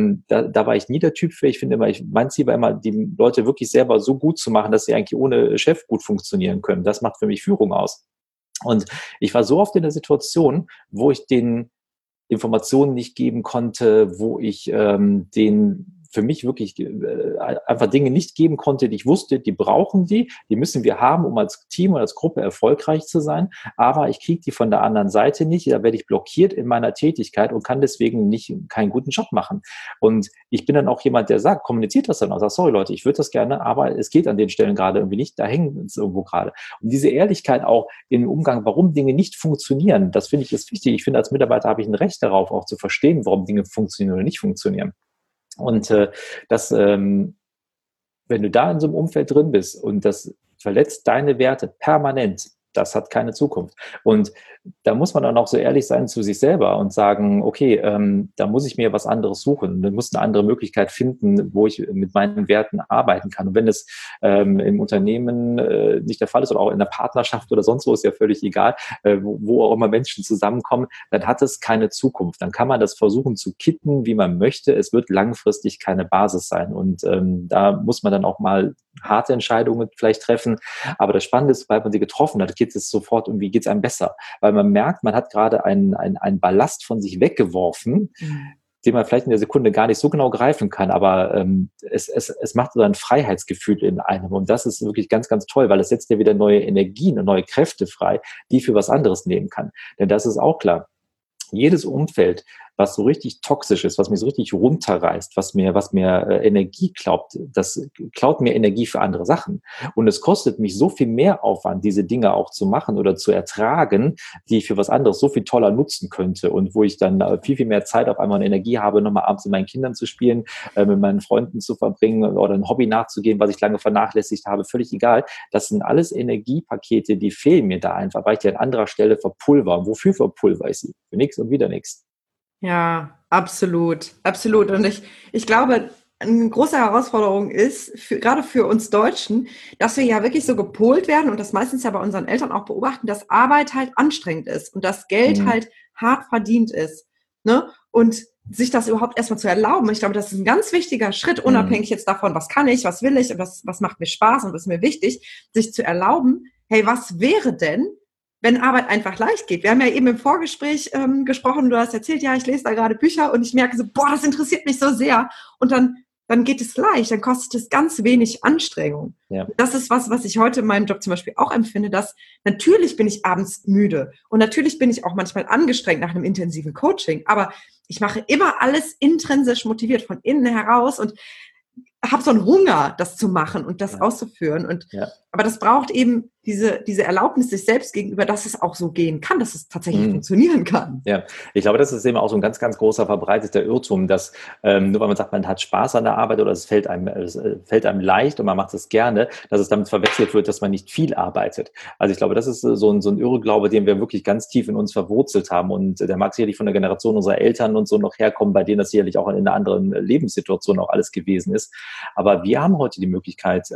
Da war ich nie der Typ für. Ich finde immer, mein Ziel war immer, die Leute wirklich selber so gut zu machen, dass sie eigentlich ohne Chef gut funktionieren können. Das macht für mich Führung aus. Und ich war so oft in der Situation, wo ich den Informationen nicht geben konnte, wo ich denen für mich wirklich einfach Dinge nicht geben konnte, die ich wusste, die brauchen die müssen wir haben, um als Team und als Gruppe erfolgreich zu sein, aber ich kriege die von der anderen Seite nicht, da werde ich blockiert in meiner Tätigkeit und kann deswegen keinen guten Job machen. Und ich bin dann auch jemand, der sagt, kommuniziert das dann auch, sagt, sorry Leute, ich würde das gerne, aber es geht an den Stellen gerade irgendwie nicht, da hängen es irgendwo gerade. Und diese Ehrlichkeit auch im Umgang, warum Dinge nicht funktionieren, das finde ich ist wichtig. Ich finde, als Mitarbeiter habe ich ein Recht darauf, auch zu verstehen, warum Dinge funktionieren oder nicht funktionieren. Und wenn du da in so einem Umfeld drin bist und das verletzt deine Werte permanent, das hat keine Zukunft. Und da muss man dann auch so ehrlich sein zu sich selber und sagen, okay, da muss ich mir was anderes suchen. Da muss eine andere Möglichkeit finden, wo ich mit meinen Werten arbeiten kann. Und wenn es im Unternehmen nicht der Fall ist oder auch in der Partnerschaft oder sonst wo, ist ja völlig egal, wo auch immer Menschen zusammenkommen, dann hat es keine Zukunft. Dann kann man das versuchen zu kitten, wie man möchte. Es wird langfristig keine Basis sein. Und da muss man dann auch mal harte Entscheidungen vielleicht treffen. Aber das Spannende ist, weil man sie getroffen hat, geht es sofort irgendwie, geht es einem besser. Weil man merkt, man hat gerade einen Ballast von sich weggeworfen, den man vielleicht in der Sekunde gar nicht so genau greifen kann, aber es macht so ein Freiheitsgefühl in einem und das ist wirklich ganz, ganz toll, weil es setzt ja wieder neue Energien und neue Kräfte frei, die für was anderes nehmen kann. Denn das ist auch klar. Jedes Umfeld, was so richtig toxisch ist, was mich so richtig runterreißt, was mir Energie klaut, das klaut mir Energie für andere Sachen. Und es kostet mich so viel mehr Aufwand, diese Dinge auch zu machen oder zu ertragen, die ich für was anderes so viel toller nutzen könnte und wo ich dann viel, viel mehr Zeit auf einmal und Energie habe, nochmal abends mit meinen Kindern zu spielen, mit meinen Freunden zu verbringen oder ein Hobby nachzugehen, was ich lange vernachlässigt habe, völlig egal. Das sind alles Energiepakete, die fehlen mir da einfach, weil ich die an anderer Stelle verpulver. Und wofür verpulver ich sie? Für nichts und wieder nichts. Ja, absolut, absolut. Und ich glaube, eine große Herausforderung ist, gerade für uns Deutschen, dass wir ja wirklich so gepolt werden und das meistens ja bei unseren Eltern auch beobachten, dass Arbeit halt anstrengend ist und das Geld halt hart verdient ist. Ne? Und sich das überhaupt erstmal zu erlauben. Ich glaube, das ist ein ganz wichtiger Schritt, unabhängig jetzt davon, was kann ich, was will ich und was macht mir Spaß und was ist mir wichtig, sich zu erlauben, hey, was wäre denn, wenn Arbeit einfach leicht geht? Wir haben ja eben im Vorgespräch gesprochen, du hast erzählt, ja, ich lese da gerade Bücher und ich merke so, boah, das interessiert mich so sehr. Und dann geht es leicht, dann kostet es ganz wenig Anstrengung. Ja. Das ist was ich heute in meinem Job zum Beispiel auch empfinde, dass natürlich bin ich abends müde und natürlich bin ich auch manchmal angestrengt nach einem intensiven Coaching, aber ich mache immer alles intrinsisch motiviert von innen heraus und habe so einen Hunger, das zu machen und das auszuführen. Und aber das braucht eben diese Erlaubnis sich selbst gegenüber, dass es auch so gehen kann, dass es tatsächlich funktionieren kann. Ja, ich glaube, das ist eben auch so ein ganz, ganz großer verbreiteter Irrtum, dass nur weil man sagt, man hat Spaß an der Arbeit oder es fällt einem leicht und man macht es gerne, dass es damit verwechselt wird, dass man nicht viel arbeitet. Also ich glaube, das ist so ein Irrglaube, den wir wirklich ganz tief in uns verwurzelt haben und der mag sicherlich von der Generation unserer Eltern und so noch herkommen, bei denen das sicherlich auch in einer anderen Lebenssituation auch alles gewesen ist. Aber wir haben heute die Möglichkeit,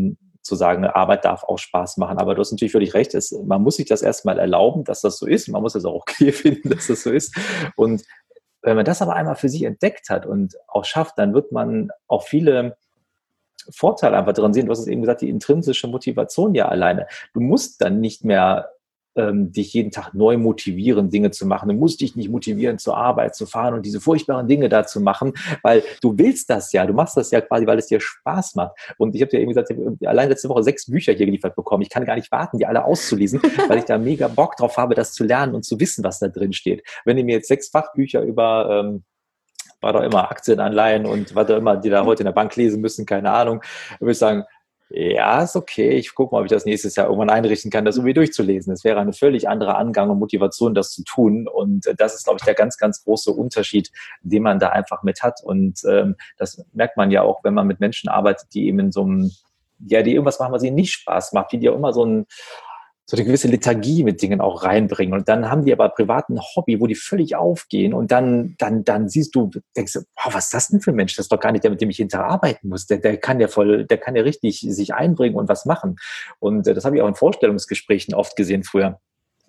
zu sagen, Arbeit darf auch Spaß machen. Aber du hast natürlich völlig recht, man muss sich das erstmal erlauben, dass das so ist. Man muss es auch okay finden, dass das so ist. Und wenn man das aber einmal für sich entdeckt hat und auch schafft, dann wird man auch viele Vorteile einfach drin sehen. Du hast es eben gesagt, die intrinsische Motivation ja alleine. Du musst dann nicht mehr dich jeden Tag neu motivieren, Dinge zu machen. Du musst dich nicht motivieren, zur Arbeit zu fahren und diese furchtbaren Dinge da zu machen, weil du willst das ja. Du machst das ja quasi, weil es dir Spaß macht. Und ich habe dir eben gesagt, ich habe allein letzte Woche 6 Bücher hier geliefert bekommen. Ich kann gar nicht warten, die alle auszulesen, weil ich da mega Bock drauf habe, das zu lernen und zu wissen, was da drin steht. Wenn ihr mir jetzt 6 Fachbücher über war doch immer Aktienanleihen und was auch immer, die da heute in der Bank lesen müssen, keine Ahnung, würde ich sagen, ja, ist okay. Ich gucke mal, ob ich das nächstes Jahr irgendwann einrichten kann, das irgendwie durchzulesen. Es wäre eine völlig andere Angang und Motivation, das zu tun. Und das ist, glaube ich, der ganz, ganz große Unterschied, den man da einfach mit hat. Und das merkt man ja auch, wenn man mit Menschen arbeitet, die eben in so einem, die irgendwas machen, was ihnen nicht Spaß macht, die auch immer so eine gewisse Lethargie mit Dingen auch reinbringen. Und dann haben die aber privat ein Hobby, wo die völlig aufgehen. Und dann siehst du, denkst du, wow, was ist das denn für ein Mensch? Das ist doch gar nicht der, mit dem ich hinterher arbeiten muss. Der kann ja richtig sich einbringen und was machen. Und das habe ich auch in Vorstellungsgesprächen oft gesehen früher.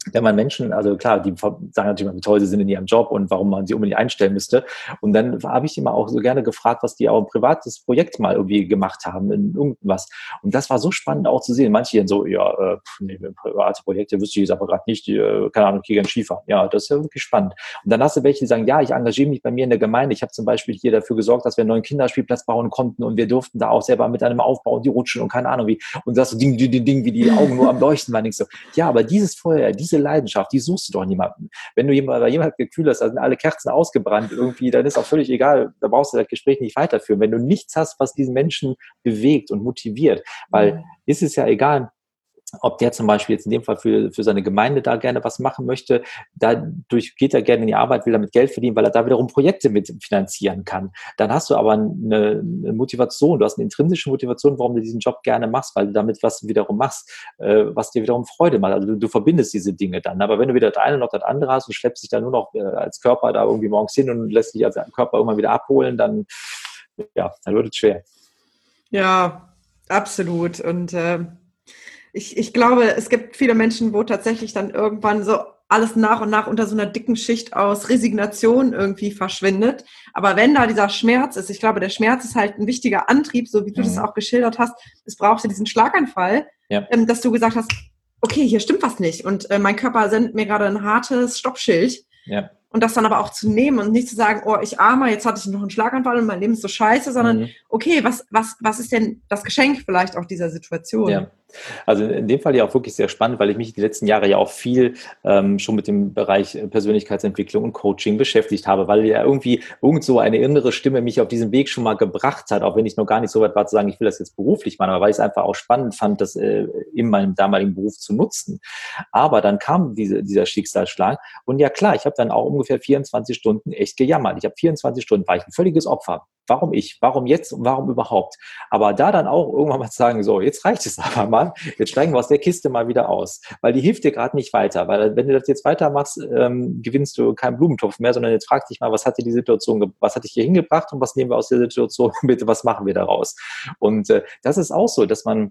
wenn man Menschen, also klar, die sagen natürlich mal, wie toll sie sind in ihrem Job und warum man sie unbedingt einstellen müsste. Und dann habe ich immer auch so gerne gefragt, was die auch ein privates Projekt mal irgendwie gemacht haben in irgendwas. Und das war so spannend auch zu sehen. Manche dann so, ja, nee, private Projekte wüsste ich jetzt aber gerade nicht, keine Ahnung, ich gehe gerne Skifahren. Ja, das ist ja wirklich spannend. Und dann hast du welche, die sagen, ja, ich engagiere mich bei mir in der Gemeinde. Ich habe zum Beispiel hier dafür gesorgt, dass wir einen neuen Kinderspielplatz bauen konnten und wir durften da auch selber mit einem aufbauen, die rutschen und keine Ahnung wie. Und das so Ding, wie die Augen nur am Leuchten waren. Ich so, ja, aber dieses Feuer, diese Leidenschaft, die suchst du doch niemanden. Wenn du jemand Gefühl hast, da sind alle Kerzen ausgebrannt irgendwie, dann ist auch völlig egal, da brauchst du das Gespräch nicht weiterführen. Wenn du nichts hast, was diesen Menschen bewegt und motiviert, weil ist es ja egal, ob der zum Beispiel jetzt in dem Fall für seine Gemeinde da gerne was machen möchte, dadurch geht er gerne in die Arbeit, will damit Geld verdienen, weil er da wiederum Projekte mit finanzieren kann. Dann hast du aber eine Motivation, du hast eine intrinsische Motivation, warum du diesen Job gerne machst, weil du damit was wiederum machst, was dir wiederum Freude macht. Also du verbindest diese Dinge dann. Aber wenn du weder das eine noch das andere hast und schleppst dich dann nur noch als Körper da irgendwie morgens hin und lässt dich als Körper irgendwann wieder abholen, dann wird es schwer. Ja, absolut. Und ich glaube, es gibt viele Menschen, wo tatsächlich dann irgendwann so alles nach und nach unter so einer dicken Schicht aus Resignation irgendwie verschwindet. Aber wenn da dieser Schmerz ist, ich glaube, der Schmerz ist halt ein wichtiger Antrieb, so wie du das auch geschildert hast. Es braucht ja diesen Schlaganfall, dass du gesagt hast, okay, hier stimmt was nicht. Und mein Körper sendet mir gerade ein hartes Stoppschild. Ja. Und das dann aber auch zu nehmen und nicht zu sagen, oh, ich arme, jetzt hatte ich noch einen Schlaganfall und mein Leben ist so scheiße, sondern okay, was ist denn das Geschenk vielleicht auch dieser Situation? Ja. Also in dem Fall ja auch wirklich sehr spannend, weil ich mich die letzten Jahre ja auch viel schon mit dem Bereich Persönlichkeitsentwicklung und Coaching beschäftigt habe, weil ja irgendwie irgend so eine innere Stimme mich auf diesen Weg schon mal gebracht hat, auch wenn ich noch gar nicht so weit war zu sagen, ich will das jetzt beruflich machen, aber weil ich es einfach auch spannend fand, das in meinem damaligen Beruf zu nutzen. Aber dann kam dieser Schicksalsschlag und ja klar, ich habe dann auch ungefähr 24 Stunden echt gejammert. Ich habe 24 Stunden, war ich ein völliges Opfer. Warum ich? Warum jetzt und warum überhaupt? Aber da dann auch irgendwann mal zu sagen, so, jetzt reicht es aber mal, jetzt steigen wir aus der Kiste mal wieder aus, weil die hilft dir gerade nicht weiter, weil wenn du das jetzt weitermachst, gewinnst du keinen Blumentopf mehr, sondern jetzt frag dich mal, was hat dir die Situation, was hat dich hier hingebracht und was nehmen wir aus der Situation, bitte, was machen wir daraus? Und das ist auch so, dass man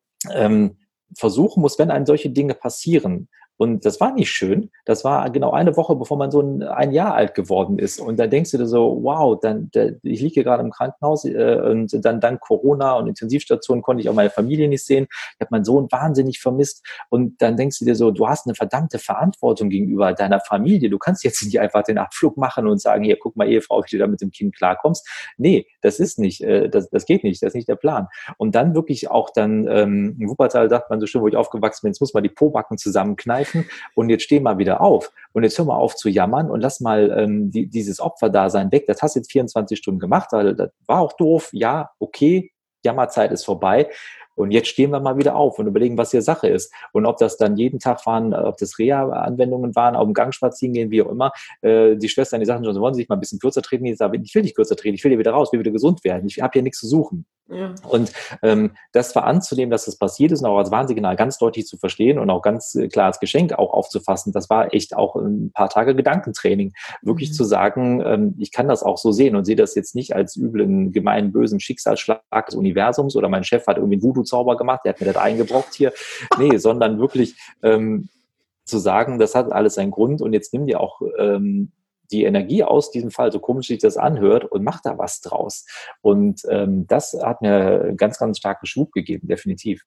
versuchen muss, wenn einem solche Dinge passieren, und das war nicht schön. Das war genau eine Woche, bevor man so ein Jahr alt geworden ist. Und da denkst du dir so, wow, ich liege hier gerade im Krankenhaus und dann dank Corona und Intensivstation konnte ich auch meine Familie nicht sehen. Ich habe meinen Sohn wahnsinnig vermisst. Und dann denkst du dir so, du hast eine verdammte Verantwortung gegenüber deiner Familie. Du kannst jetzt nicht einfach den Abflug machen und sagen, hier, guck mal, Ehefrau, wie du da mit dem Kind klarkommst. Nee, das ist nicht, das geht nicht, das ist nicht der Plan. Und dann wirklich auch dann, in Wuppertal sagt man so schön, wo ich aufgewachsen bin, jetzt muss man die Pobacken zusammenkneifen. Und jetzt steh mal wieder auf und jetzt hör mal auf zu jammern und lass mal dieses Opferdasein weg. Das hast du jetzt 24 Stunden gemacht, weil das war auch doof. Ja, okay, Jammerzeit ist vorbei. Und jetzt stehen wir mal wieder auf und überlegen, was hier Sache ist. Und ob das dann jeden Tag waren, ob das Reha-Anwendungen waren, auf dem Gang spazieren gehen, wie auch immer. Die Schwestern, die sagten schon, so wollen sie sich mal ein bisschen kürzer treten. Ich sage, ich will nicht kürzer treten, ich will hier wieder raus, ich will wieder gesund werden. Ich habe hier nichts zu suchen. Ja. Und das war anzunehmen, dass das passiert ist und auch als Warnsignal ganz deutlich zu verstehen und auch ganz klar als Geschenk auch aufzufassen, das war echt auch ein paar Tage Gedankentraining. Wirklich zu sagen, ich kann das auch so sehen und sehe das jetzt nicht als üblen, gemeinen, bösen Schicksalsschlag des Universums oder mein Chef hat irgendwie einen Voodoo-Zauber gemacht, der hat mir das eingebrockt hier. Nee, sondern wirklich zu sagen, das hat alles seinen Grund und jetzt nimm dir auch die Energie aus diesem Fall, so komisch sich das anhört, und mach da was draus. Und das hat mir ganz, ganz starken Schub gegeben, definitiv.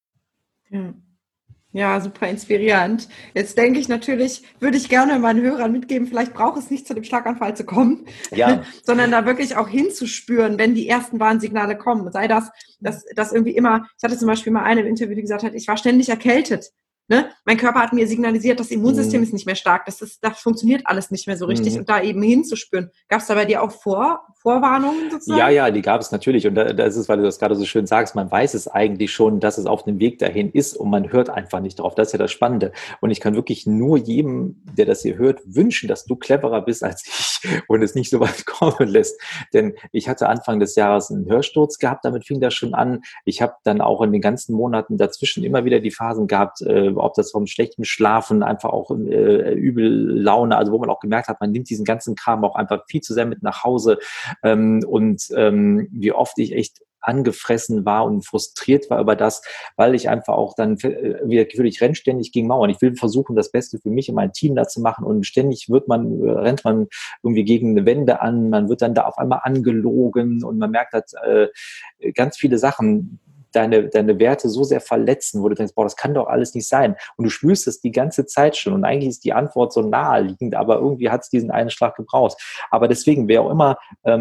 Ja, super inspirierend. Jetzt denke ich natürlich, würde ich gerne meinen Hörern mitgeben, vielleicht braucht es nicht zu dem Schlaganfall zu kommen, sondern da wirklich auch hinzuspüren, wenn die ersten Warnsignale kommen. Sei das irgendwie immer, ich hatte zum Beispiel mal eine im Interview, die gesagt hat, ich war ständig erkältet. Ne? Mein Körper hat mir signalisiert, das Immunsystem ist nicht mehr stark, das funktioniert alles nicht mehr so richtig und da eben hinzuspüren. Gab es da bei dir auch Vorwarnungen sozusagen? Ja, die gab es natürlich und da ist es, weil du das gerade so schön sagst, man weiß es eigentlich schon, dass es auf dem Weg dahin ist und man hört einfach nicht drauf. Das ist ja das Spannende und ich kann wirklich nur jedem, der das hier hört, wünschen, dass du cleverer bist als ich und es nicht so weit kommen lässt, denn ich hatte Anfang des Jahres einen Hörsturz gehabt, damit fing das schon an. Ich habe dann auch in den ganzen Monaten dazwischen immer wieder die Phasen gehabt, ob das vom schlechten Schlafen, einfach auch übel Laune, also wo man auch gemerkt hat, man nimmt diesen ganzen Kram auch einfach viel zu sehr mit nach Hause und wie oft ich echt angefressen war und frustriert war über das, weil ich einfach auch dann wieder gefühlt, ich renne ständig gegen Mauern. Ich will versuchen, das Beste für mich und mein Team da zu machen und ständig rennt man irgendwie gegen eine Wände an, man wird dann da auf einmal angelogen und man merkt halt ganz viele Sachen, deine Werte so sehr verletzen, wo du denkst, boah, das kann doch alles nicht sein. Und du spürst es die ganze Zeit schon. Und eigentlich ist die Antwort so naheliegend, aber irgendwie hat es diesen einen Schlag gebraucht. Aber deswegen, wer auch immer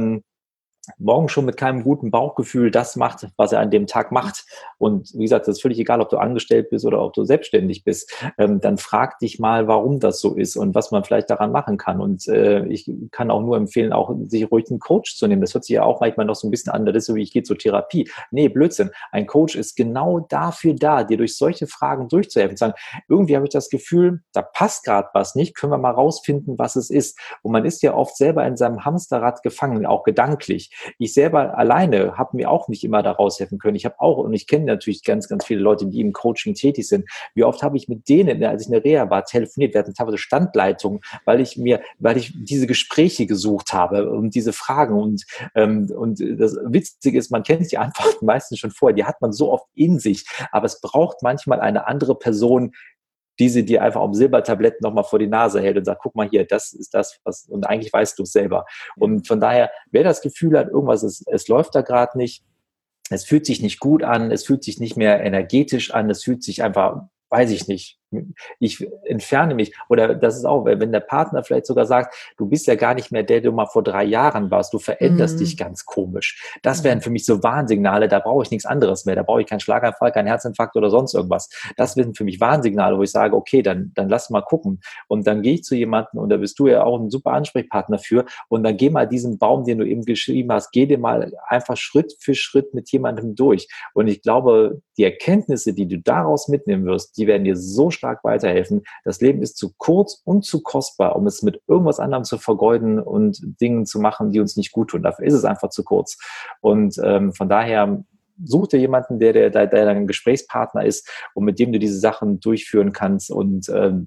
morgen schon mit keinem guten Bauchgefühl das macht, was er an dem Tag macht. Und wie gesagt, das ist völlig egal, ob du angestellt bist oder ob du selbstständig bist. Dann frag dich mal, warum das so ist und was man vielleicht daran machen kann. Und ich kann auch nur empfehlen, auch sich ruhig einen Coach zu nehmen. Das hört sich ja auch manchmal noch so ein bisschen an, das ist so, wie ich gehe zur Therapie. Nee, Blödsinn. Ein Coach ist genau dafür da, dir durch solche Fragen durchzuhelfen. Sagen, irgendwie habe ich das Gefühl, da passt gerade was nicht, können wir mal rausfinden, was es ist. Und man ist ja oft selber in seinem Hamsterrad gefangen, auch gedanklich. Ich selber alleine habe mir auch nicht immer da raushelfen können. Ich habe auch, und ich kenne natürlich ganz, ganz viele Leute, die im Coaching tätig sind. Wie oft habe ich mit denen, als ich in der Reha war, telefoniert, wir hatten teilweise Standleitungen, weil ich diese Gespräche gesucht habe und diese Fragen und das Witzige ist, man kennt die Antworten meistens schon vorher, die hat man so oft in sich, aber es braucht manchmal eine andere Person, die sie dir einfach auf Silbertablett nochmal vor die Nase hält und sagt, guck mal hier, das ist das, was, und eigentlich weißt du es selber. Und von daher, wer das Gefühl hat, es läuft da gerade nicht, es fühlt sich nicht gut an, es fühlt sich nicht mehr energetisch an, es fühlt sich einfach, weiß ich nicht, ich entferne mich. Oder das ist auch, wenn der Partner vielleicht sogar sagt, du bist ja gar nicht mehr der, du mal vor 3 Jahren warst, du veränderst dich ganz komisch. Das wären für mich so Warnsignale, da brauche ich nichts anderes mehr, da brauche ich keinen Schlaganfall, keinen Herzinfarkt oder sonst irgendwas. Das wären für mich Warnsignale, wo ich sage, okay, dann lass mal gucken. Und dann gehe ich zu jemandem, und da bist du ja auch ein super Ansprechpartner für, und dann geh mal diesen Baum, den du eben geschrieben hast, geh dir mal einfach Schritt für Schritt mit jemandem durch. Und ich glaube, die Erkenntnisse, die du daraus mitnehmen wirst, die werden dir so stark weiterhelfen. Das Leben ist zu kurz und zu kostbar, um es mit irgendwas anderem zu vergeuden und Dingen zu machen, die uns nicht gut tun. Dafür ist es einfach zu kurz. Und von daher such dir jemanden, der dein Gesprächspartner ist und mit dem du diese Sachen durchführen kannst, und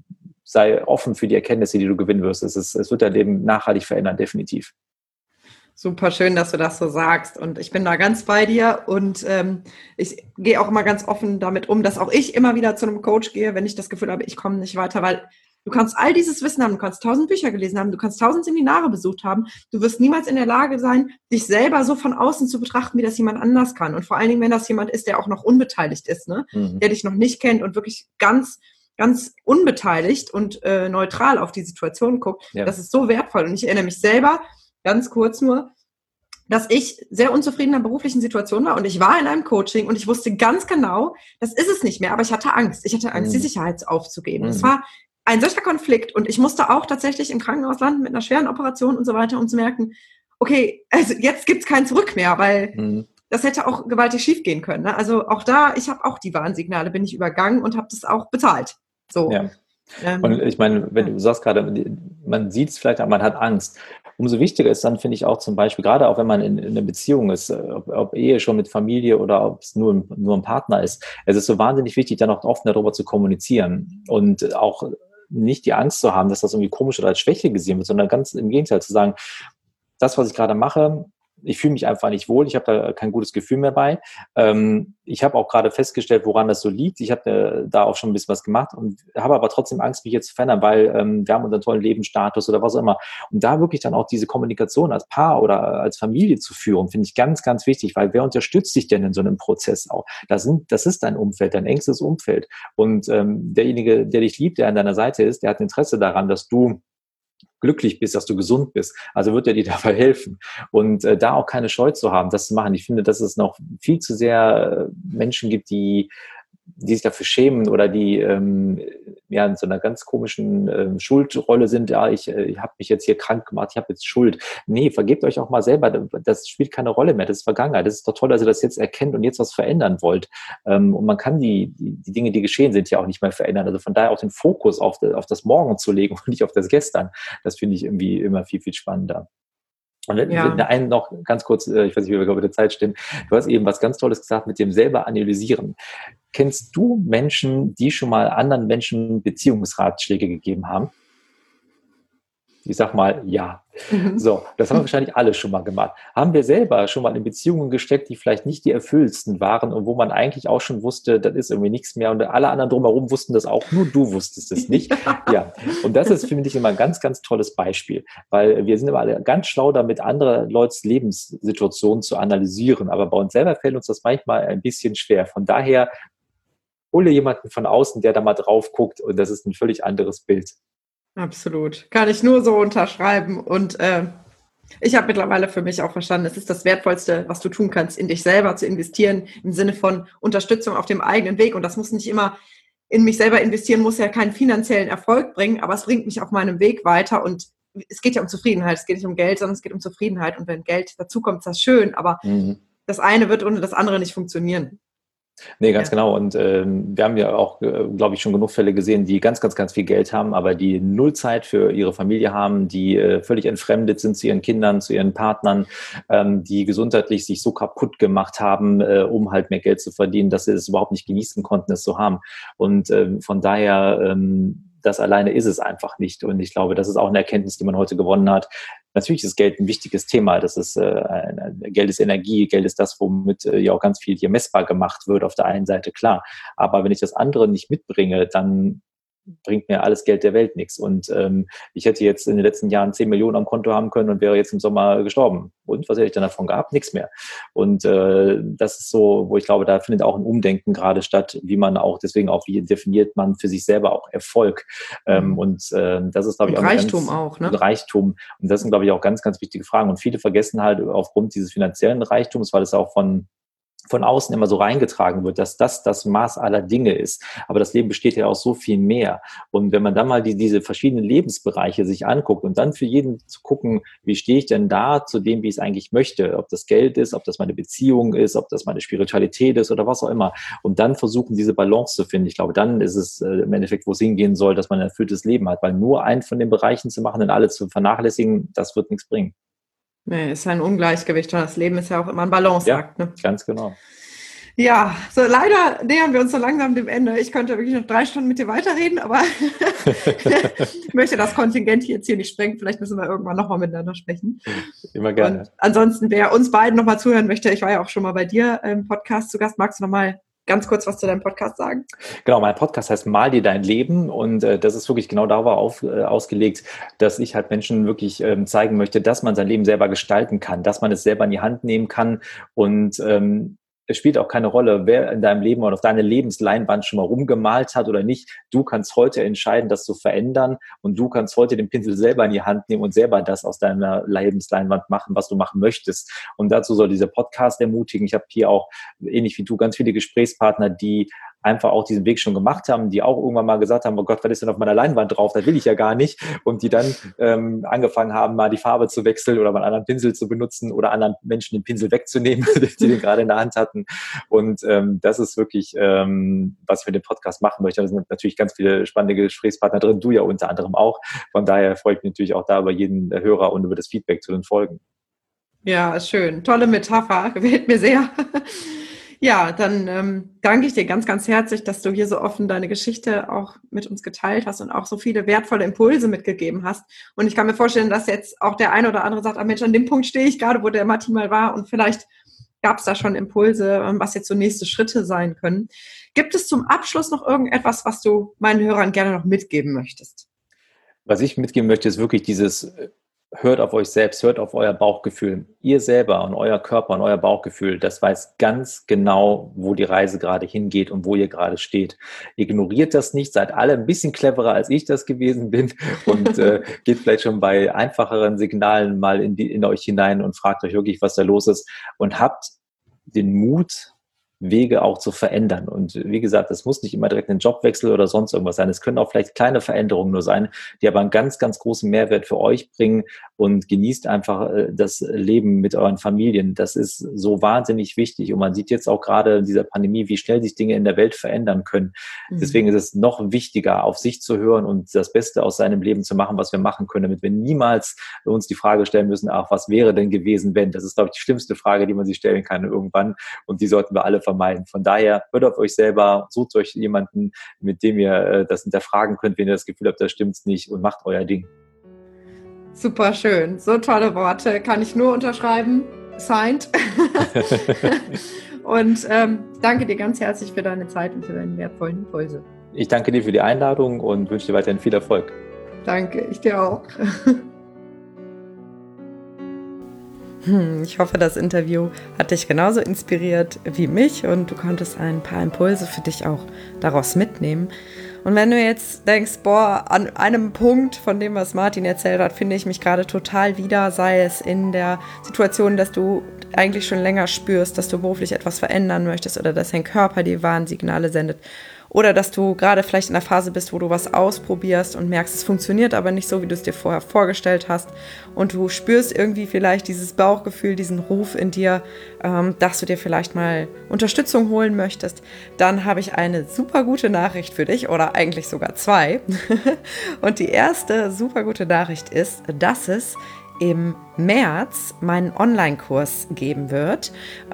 sei offen für die Erkenntnisse, die du gewinnen wirst. Es wird dein Leben nachhaltig verändern, definitiv. Super schön, dass du das so sagst, und ich bin da ganz bei dir, und ich gehe auch immer ganz offen damit um, dass auch ich immer wieder zu einem Coach gehe, wenn ich das Gefühl habe, ich komme nicht weiter, weil du kannst all dieses Wissen haben, du kannst 1000 Bücher gelesen haben, du kannst 1000 Seminare besucht haben, du wirst niemals in der Lage sein, dich selber so von außen zu betrachten, wie das jemand anders kann, und vor allen Dingen, wenn das jemand ist, der auch noch unbeteiligt ist, ne? Der dich noch nicht kennt und wirklich ganz ganz unbeteiligt und neutral auf die Situation guckt. Ja. Das ist so wertvoll, und ich erinnere mich selber, ganz kurz nur, dass ich sehr unzufrieden in der beruflichen Situation war, und ich war in einem Coaching und ich wusste ganz genau, das ist es nicht mehr, aber ich hatte Angst. Ich hatte Angst, die Sicherheit aufzugeben. Es war ein solcher Konflikt, und ich musste auch tatsächlich im Krankenhaus landen mit einer schweren Operation und so weiter, um zu merken, okay, also jetzt gibt's kein Zurück mehr, weil das hätte auch gewaltig schief gehen können. Ne? Also auch da, ich habe auch die Warnsignale, bin ich übergangen und habe das auch bezahlt. So. Ja. Und ich meine, wenn du sagst gerade, man sieht es vielleicht, aber man hat Angst. Umso wichtiger ist dann, finde ich, auch zum Beispiel, gerade auch wenn man in einer Beziehung ist, ob Ehe schon mit Familie oder ob es nur ein Partner ist, es ist so wahnsinnig wichtig, dann auch offen darüber zu kommunizieren und auch nicht die Angst zu haben, dass das irgendwie komisch oder als Schwäche gesehen wird, sondern ganz im Gegenteil zu sagen, das, was ich gerade mache, ich fühle mich einfach nicht wohl, ich habe da kein gutes Gefühl mehr bei. Ich habe auch gerade festgestellt, woran das so liegt. Ich habe da auch schon ein bisschen was gemacht und habe aber trotzdem Angst, mich jetzt zu verändern, weil wir haben unseren tollen Lebensstatus oder was auch immer. Und da wirklich dann auch diese Kommunikation als Paar oder als Familie zu führen, finde ich ganz, ganz wichtig, weil wer unterstützt dich denn in so einem Prozess auch? Das ist dein Umfeld, dein engstes Umfeld. Und derjenige, der dich liebt, der an deiner Seite ist, der hat Interesse daran, dass du glücklich bist, dass du gesund bist. Also wird er dir dabei helfen. Und da auch keine Scheu zu haben, das zu machen. Ich finde, dass es noch viel zu sehr Menschen gibt, die sich dafür schämen oder die in so einer ganz komischen Schuldrolle sind. Ja, ich habe mich jetzt hier krank gemacht, ich habe jetzt Schuld. Nee, vergebt euch auch mal selber. Das spielt keine Rolle mehr. Das ist Vergangenheit. Das ist doch toll, dass ihr das jetzt erkennt und jetzt was verändern wollt. Und man kann die Dinge, die geschehen sind, ja auch nicht mehr verändern. Also von daher auch den Fokus auf das Morgen zu legen und nicht auf das Gestern. Das finde ich irgendwie immer viel, viel spannender. Und einen noch ganz kurz, ich weiß nicht, wie wir über die Zeit stehen. Du hast eben was ganz Tolles gesagt mit dem selber analysieren. Kennst du Menschen, die schon mal anderen Menschen Beziehungsratschläge gegeben haben? Ich sag mal, ja. So, das haben wir wahrscheinlich alle schon mal gemacht. Haben wir selber schon mal in Beziehungen gesteckt, die vielleicht nicht die erfüllendsten waren und wo man eigentlich auch schon wusste, das ist irgendwie nichts mehr und alle anderen drumherum wussten das auch, nur du wusstest es nicht. Ja, und das ist, finde ich, immer ein ganz, ganz tolles Beispiel, weil wir sind immer alle ganz schlau damit, andere Leute's Lebenssituationen zu analysieren, aber bei uns selber fällt uns das manchmal ein bisschen schwer. Von daher hole jemanden von außen, der da mal drauf guckt und das ist ein völlig anderes Bild. Absolut. Kann ich nur so unterschreiben. Und ich habe mittlerweile für mich auch verstanden, es ist das Wertvollste, was du tun kannst, in dich selber zu investieren, im Sinne von Unterstützung auf dem eigenen Weg. Und das muss nicht immer in mich selber investieren, muss ja keinen finanziellen Erfolg bringen, aber es bringt mich auf meinem Weg weiter. Und es geht ja um Zufriedenheit. Es geht nicht um Geld, sondern es geht um Zufriedenheit. Und wenn Geld dazukommt, ist das schön. Aber das eine wird ohne das andere nicht funktionieren. Nee, ganz genau. Und wir haben ja auch, glaube ich, schon genug Fälle gesehen, die ganz, ganz, ganz viel Geld haben, aber die null Zeit für ihre Familie haben, die völlig entfremdet sind zu ihren Kindern, zu ihren Partnern, die gesundheitlich sich so kaputt gemacht haben, um halt mehr Geld zu verdienen, dass sie es überhaupt nicht genießen konnten, es zu haben. Und von daher, das alleine ist es einfach nicht. Und ich glaube, das ist auch eine Erkenntnis, die man heute gewonnen hat. Natürlich ist Geld ein wichtiges Thema. Das ist Geld ist Energie, Geld ist das, womit ja auch ganz viel hier messbar gemacht wird auf der einen Seite, klar. Aber wenn ich das andere nicht mitbringe, dann bringt mir alles Geld der Welt nichts. Und ich hätte jetzt in den letzten Jahren 10 Millionen am Konto haben können und wäre jetzt im Sommer gestorben. Und was hätte ich dann davon gehabt? Nichts mehr. Und das ist so, wo ich glaube, da findet auch ein Umdenken gerade statt, wie man auch, deswegen auch, wie definiert man für sich selber auch Erfolg. Das ist, glaube ich, auch Reichtum auch, ne? Reichtum. Und das sind, glaube ich, auch ganz, ganz wichtige Fragen. Und viele vergessen halt aufgrund dieses finanziellen Reichtums, weil es auch von außen immer so reingetragen wird, dass das Maß aller Dinge ist. Aber das Leben besteht ja aus so viel mehr. Und wenn man dann mal diese verschiedenen Lebensbereiche sich anguckt und dann für jeden zu gucken, wie stehe ich denn da zu dem, wie ich es eigentlich möchte, ob das Geld ist, ob das meine Beziehung ist, ob das meine Spiritualität ist oder was auch immer. Und dann versuchen, diese Balance zu finden. Ich glaube, dann ist es im Endeffekt, wo es hingehen soll, dass man ein erfülltes Leben hat. Weil nur einen von den Bereichen zu machen und alle zu vernachlässigen, das wird nichts bringen. Nee, ist ein Ungleichgewicht und das Leben ist ja auch immer ein Balanceakt. Ja, ne? Ganz genau. Ja, so leider nähern wir uns so langsam dem Ende. Ich könnte wirklich noch 3 Stunden mit dir weiterreden, aber ich möchte das Kontingent jetzt hier nicht sprengen. Vielleicht müssen wir irgendwann nochmal miteinander sprechen. Immer gerne. Und ansonsten, wer uns beiden nochmal zuhören möchte, ich war ja auch schon mal bei dir im Podcast zu Gast. Magst du nochmal ganz kurz was zu deinem Podcast sagen? Genau, mein Podcast heißt Mal dir dein Leben und das ist wirklich genau darauf ausgelegt, dass ich halt Menschen wirklich zeigen möchte, dass man sein Leben selber gestalten kann, dass man es selber in die Hand nehmen kann und es spielt auch keine Rolle, wer in deinem Leben oder auf deine Lebensleinwand schon mal rumgemalt hat oder nicht. Du kannst heute entscheiden, das zu verändern und du kannst heute den Pinsel selber in die Hand nehmen und selber das aus deiner Lebensleinwand machen, was du machen möchtest. Und dazu soll dieser Podcast ermutigen. Ich habe hier auch, ähnlich wie du, ganz viele Gesprächspartner, die einfach auch diesen Weg schon gemacht haben, die auch irgendwann mal gesagt haben, oh Gott, was ist denn auf meiner Leinwand drauf? Das will ich ja gar nicht. Und die dann angefangen haben, mal die Farbe zu wechseln oder mal einen anderen Pinsel zu benutzen oder anderen Menschen den Pinsel wegzunehmen, die den gerade in der Hand hatten. Und das ist wirklich, was ich mit dem Podcast machen möchte. Da sind natürlich ganz viele spannende Gesprächspartner drin, du ja unter anderem auch. Von daher freue ich mich natürlich auch da über jeden Hörer und über das Feedback zu den Folgen. Ja, ist schön. Tolle Metapher, gefällt mir sehr. Ja, dann danke ich dir ganz, ganz herzlich, dass du hier so offen deine Geschichte auch mit uns geteilt hast und auch so viele wertvolle Impulse mitgegeben hast. Und ich kann mir vorstellen, dass jetzt auch der eine oder andere sagt, ah Mensch, an dem Punkt stehe ich gerade, wo der Matti mal war und vielleicht gab es da schon Impulse, was jetzt so nächste Schritte sein können. Gibt es zum Abschluss noch irgendetwas, was du meinen Hörern gerne noch mitgeben möchtest? Was ich mitgeben möchte, ist wirklich dieses: Hört auf euch selbst, hört auf euer Bauchgefühl. Ihr selber und euer Körper und euer Bauchgefühl, das weiß ganz genau, wo die Reise gerade hingeht und wo ihr gerade steht. Ignoriert das nicht, seid alle ein bisschen cleverer, als ich das gewesen bin und geht vielleicht schon bei einfacheren Signalen mal in euch hinein und fragt euch wirklich, was da los ist und habt den Mut, Wege auch zu verändern. Und wie gesagt, es muss nicht immer direkt ein Jobwechsel oder sonst irgendwas sein. Es können auch vielleicht kleine Veränderungen nur sein, die aber einen ganz, ganz großen Mehrwert für euch bringen, und genießt einfach das Leben mit euren Familien. Das ist so wahnsinnig wichtig. Und man sieht jetzt auch gerade in dieser Pandemie, wie schnell sich Dinge in der Welt verändern können. Deswegen ist es noch wichtiger, auf sich zu hören und das Beste aus seinem Leben zu machen, was wir machen können, damit wir niemals uns die Frage stellen müssen, ach, was wäre denn gewesen, wenn? Das ist, glaube ich, die schlimmste Frage, die man sich stellen kann irgendwann. Und die sollten wir alle vermeiden. Von daher, hört auf euch selber, sucht euch jemanden, mit dem ihr das hinterfragen könnt, wenn ihr das Gefühl habt, das stimmt's nicht, und macht euer Ding. Super schön. So tolle Worte. Kann ich nur unterschreiben. Signed. Und danke dir ganz herzlich für deine Zeit und für deine wertvollen Impulse. Ich danke dir für die Einladung und wünsche dir weiterhin viel Erfolg. Danke, ich dir auch. Ich hoffe, das Interview hat dich genauso inspiriert wie mich und du konntest ein paar Impulse für dich auch daraus mitnehmen. Und wenn du jetzt denkst, boah, an einem Punkt von dem, was Martin erzählt hat, finde ich mich gerade total wieder, sei es in der Situation, dass du eigentlich schon länger spürst, dass du beruflich etwas verändern möchtest oder dass dein Körper dir Warnsignale sendet. Oder dass du gerade vielleicht in einer Phase bist, wo du was ausprobierst und merkst, es funktioniert aber nicht so, wie du es dir vorher vorgestellt hast. Und du spürst irgendwie vielleicht dieses Bauchgefühl, diesen Ruf in dir, dass du dir vielleicht mal Unterstützung holen möchtest. Dann habe ich eine super gute Nachricht für dich oder eigentlich sogar zwei. Und die erste super gute Nachricht ist, dass es im März meinen Online-Kurs geben wird.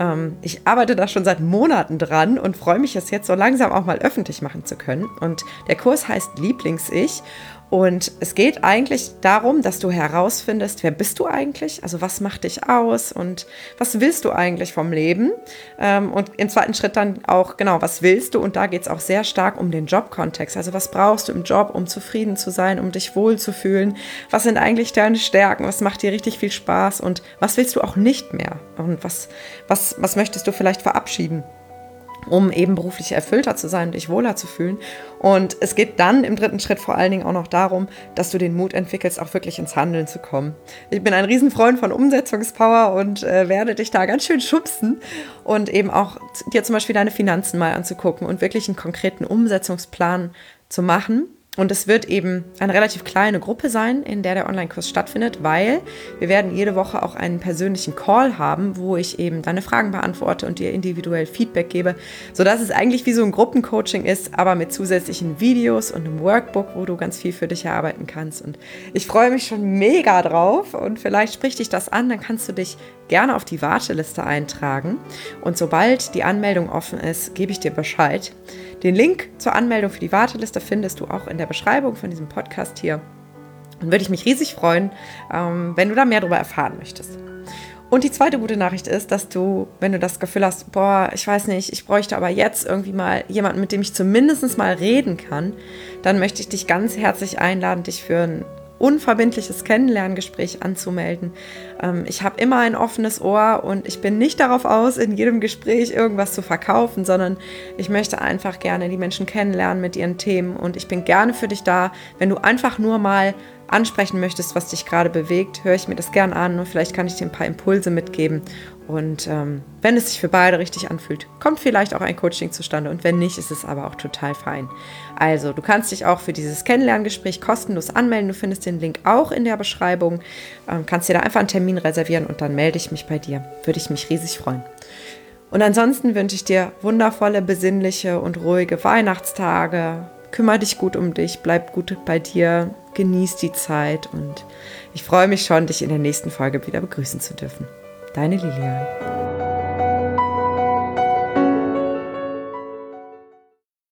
Ich arbeite da schon seit Monaten dran und freue mich, es jetzt so langsam auch mal öffentlich machen zu können. Und der Kurs heißt Lieblings-Ich. Und es geht eigentlich darum, dass du herausfindest, wer bist du eigentlich? Also was macht dich aus und was willst du eigentlich vom Leben? Und im zweiten Schritt dann auch, genau, was willst du? Und da geht es auch sehr stark um den Jobkontext. Also was brauchst du im Job, um zufrieden zu sein, um dich wohlzufühlen? Was sind eigentlich deine Stärken? Was macht dir richtig viel Spaß? Und was willst du auch nicht mehr? Und was möchtest du vielleicht verabschieden, um eben beruflich erfüllter zu sein und dich wohler zu fühlen. Und es geht dann im dritten Schritt vor allen Dingen auch noch darum, dass du den Mut entwickelst, auch wirklich ins Handeln zu kommen. Ich bin ein Riesenfreund von Umsetzungspower und werde dich da ganz schön schubsen und eben auch dir zum Beispiel deine Finanzen mal anzugucken und wirklich einen konkreten Umsetzungsplan zu machen. Und es wird eben eine relativ kleine Gruppe sein, in der Online-Kurs stattfindet, weil wir werden jede Woche auch einen persönlichen Call haben, wo ich eben deine Fragen beantworte und dir individuell Feedback gebe, sodass es eigentlich wie so ein Gruppencoaching ist, aber mit zusätzlichen Videos und einem Workbook, wo du ganz viel für dich erarbeiten kannst. Und ich freue mich schon mega drauf und vielleicht spricht dich das an, dann kannst du dich gerne auf die Warteliste eintragen. Und sobald die Anmeldung offen ist, gebe ich dir Bescheid. Den Link zur Anmeldung für die Warteliste findest du auch in der Beschreibung von diesem Podcast hier. Und würde ich mich riesig freuen, wenn du da mehr darüber erfahren möchtest. Und die zweite gute Nachricht ist, dass du, wenn du das Gefühl hast, boah, ich weiß nicht, ich bräuchte aber jetzt irgendwie mal jemanden, mit dem ich zumindest mal reden kann, dann möchte ich dich ganz herzlich einladen, dich für ein unverbindliches Kennenlerngespräch anzumelden. Ich habe immer ein offenes Ohr und ich bin nicht darauf aus, in jedem Gespräch irgendwas zu verkaufen, sondern ich möchte einfach gerne die Menschen kennenlernen mit ihren Themen und ich bin gerne für dich da. Wenn du einfach nur mal ansprechen möchtest, was dich gerade bewegt, höre ich mir das gern an und vielleicht kann ich dir ein paar Impulse mitgeben. Und wenn es sich für beide richtig anfühlt, kommt vielleicht auch ein Coaching zustande und wenn nicht, ist es aber auch total fein. Also du kannst dich auch für dieses Kennenlerngespräch kostenlos anmelden. Du findest den Link auch in der Beschreibung. Kannst dir da einfach einen Termin reservieren und dann melde ich mich bei dir. Würde ich mich riesig freuen. Und ansonsten wünsche ich dir wundervolle, besinnliche und ruhige Weihnachtstage. Kümmere dich gut um dich, bleib gut bei dir, genieß die Zeit und ich freue mich schon, dich in der nächsten Folge wieder begrüßen zu dürfen. Deine Lilian.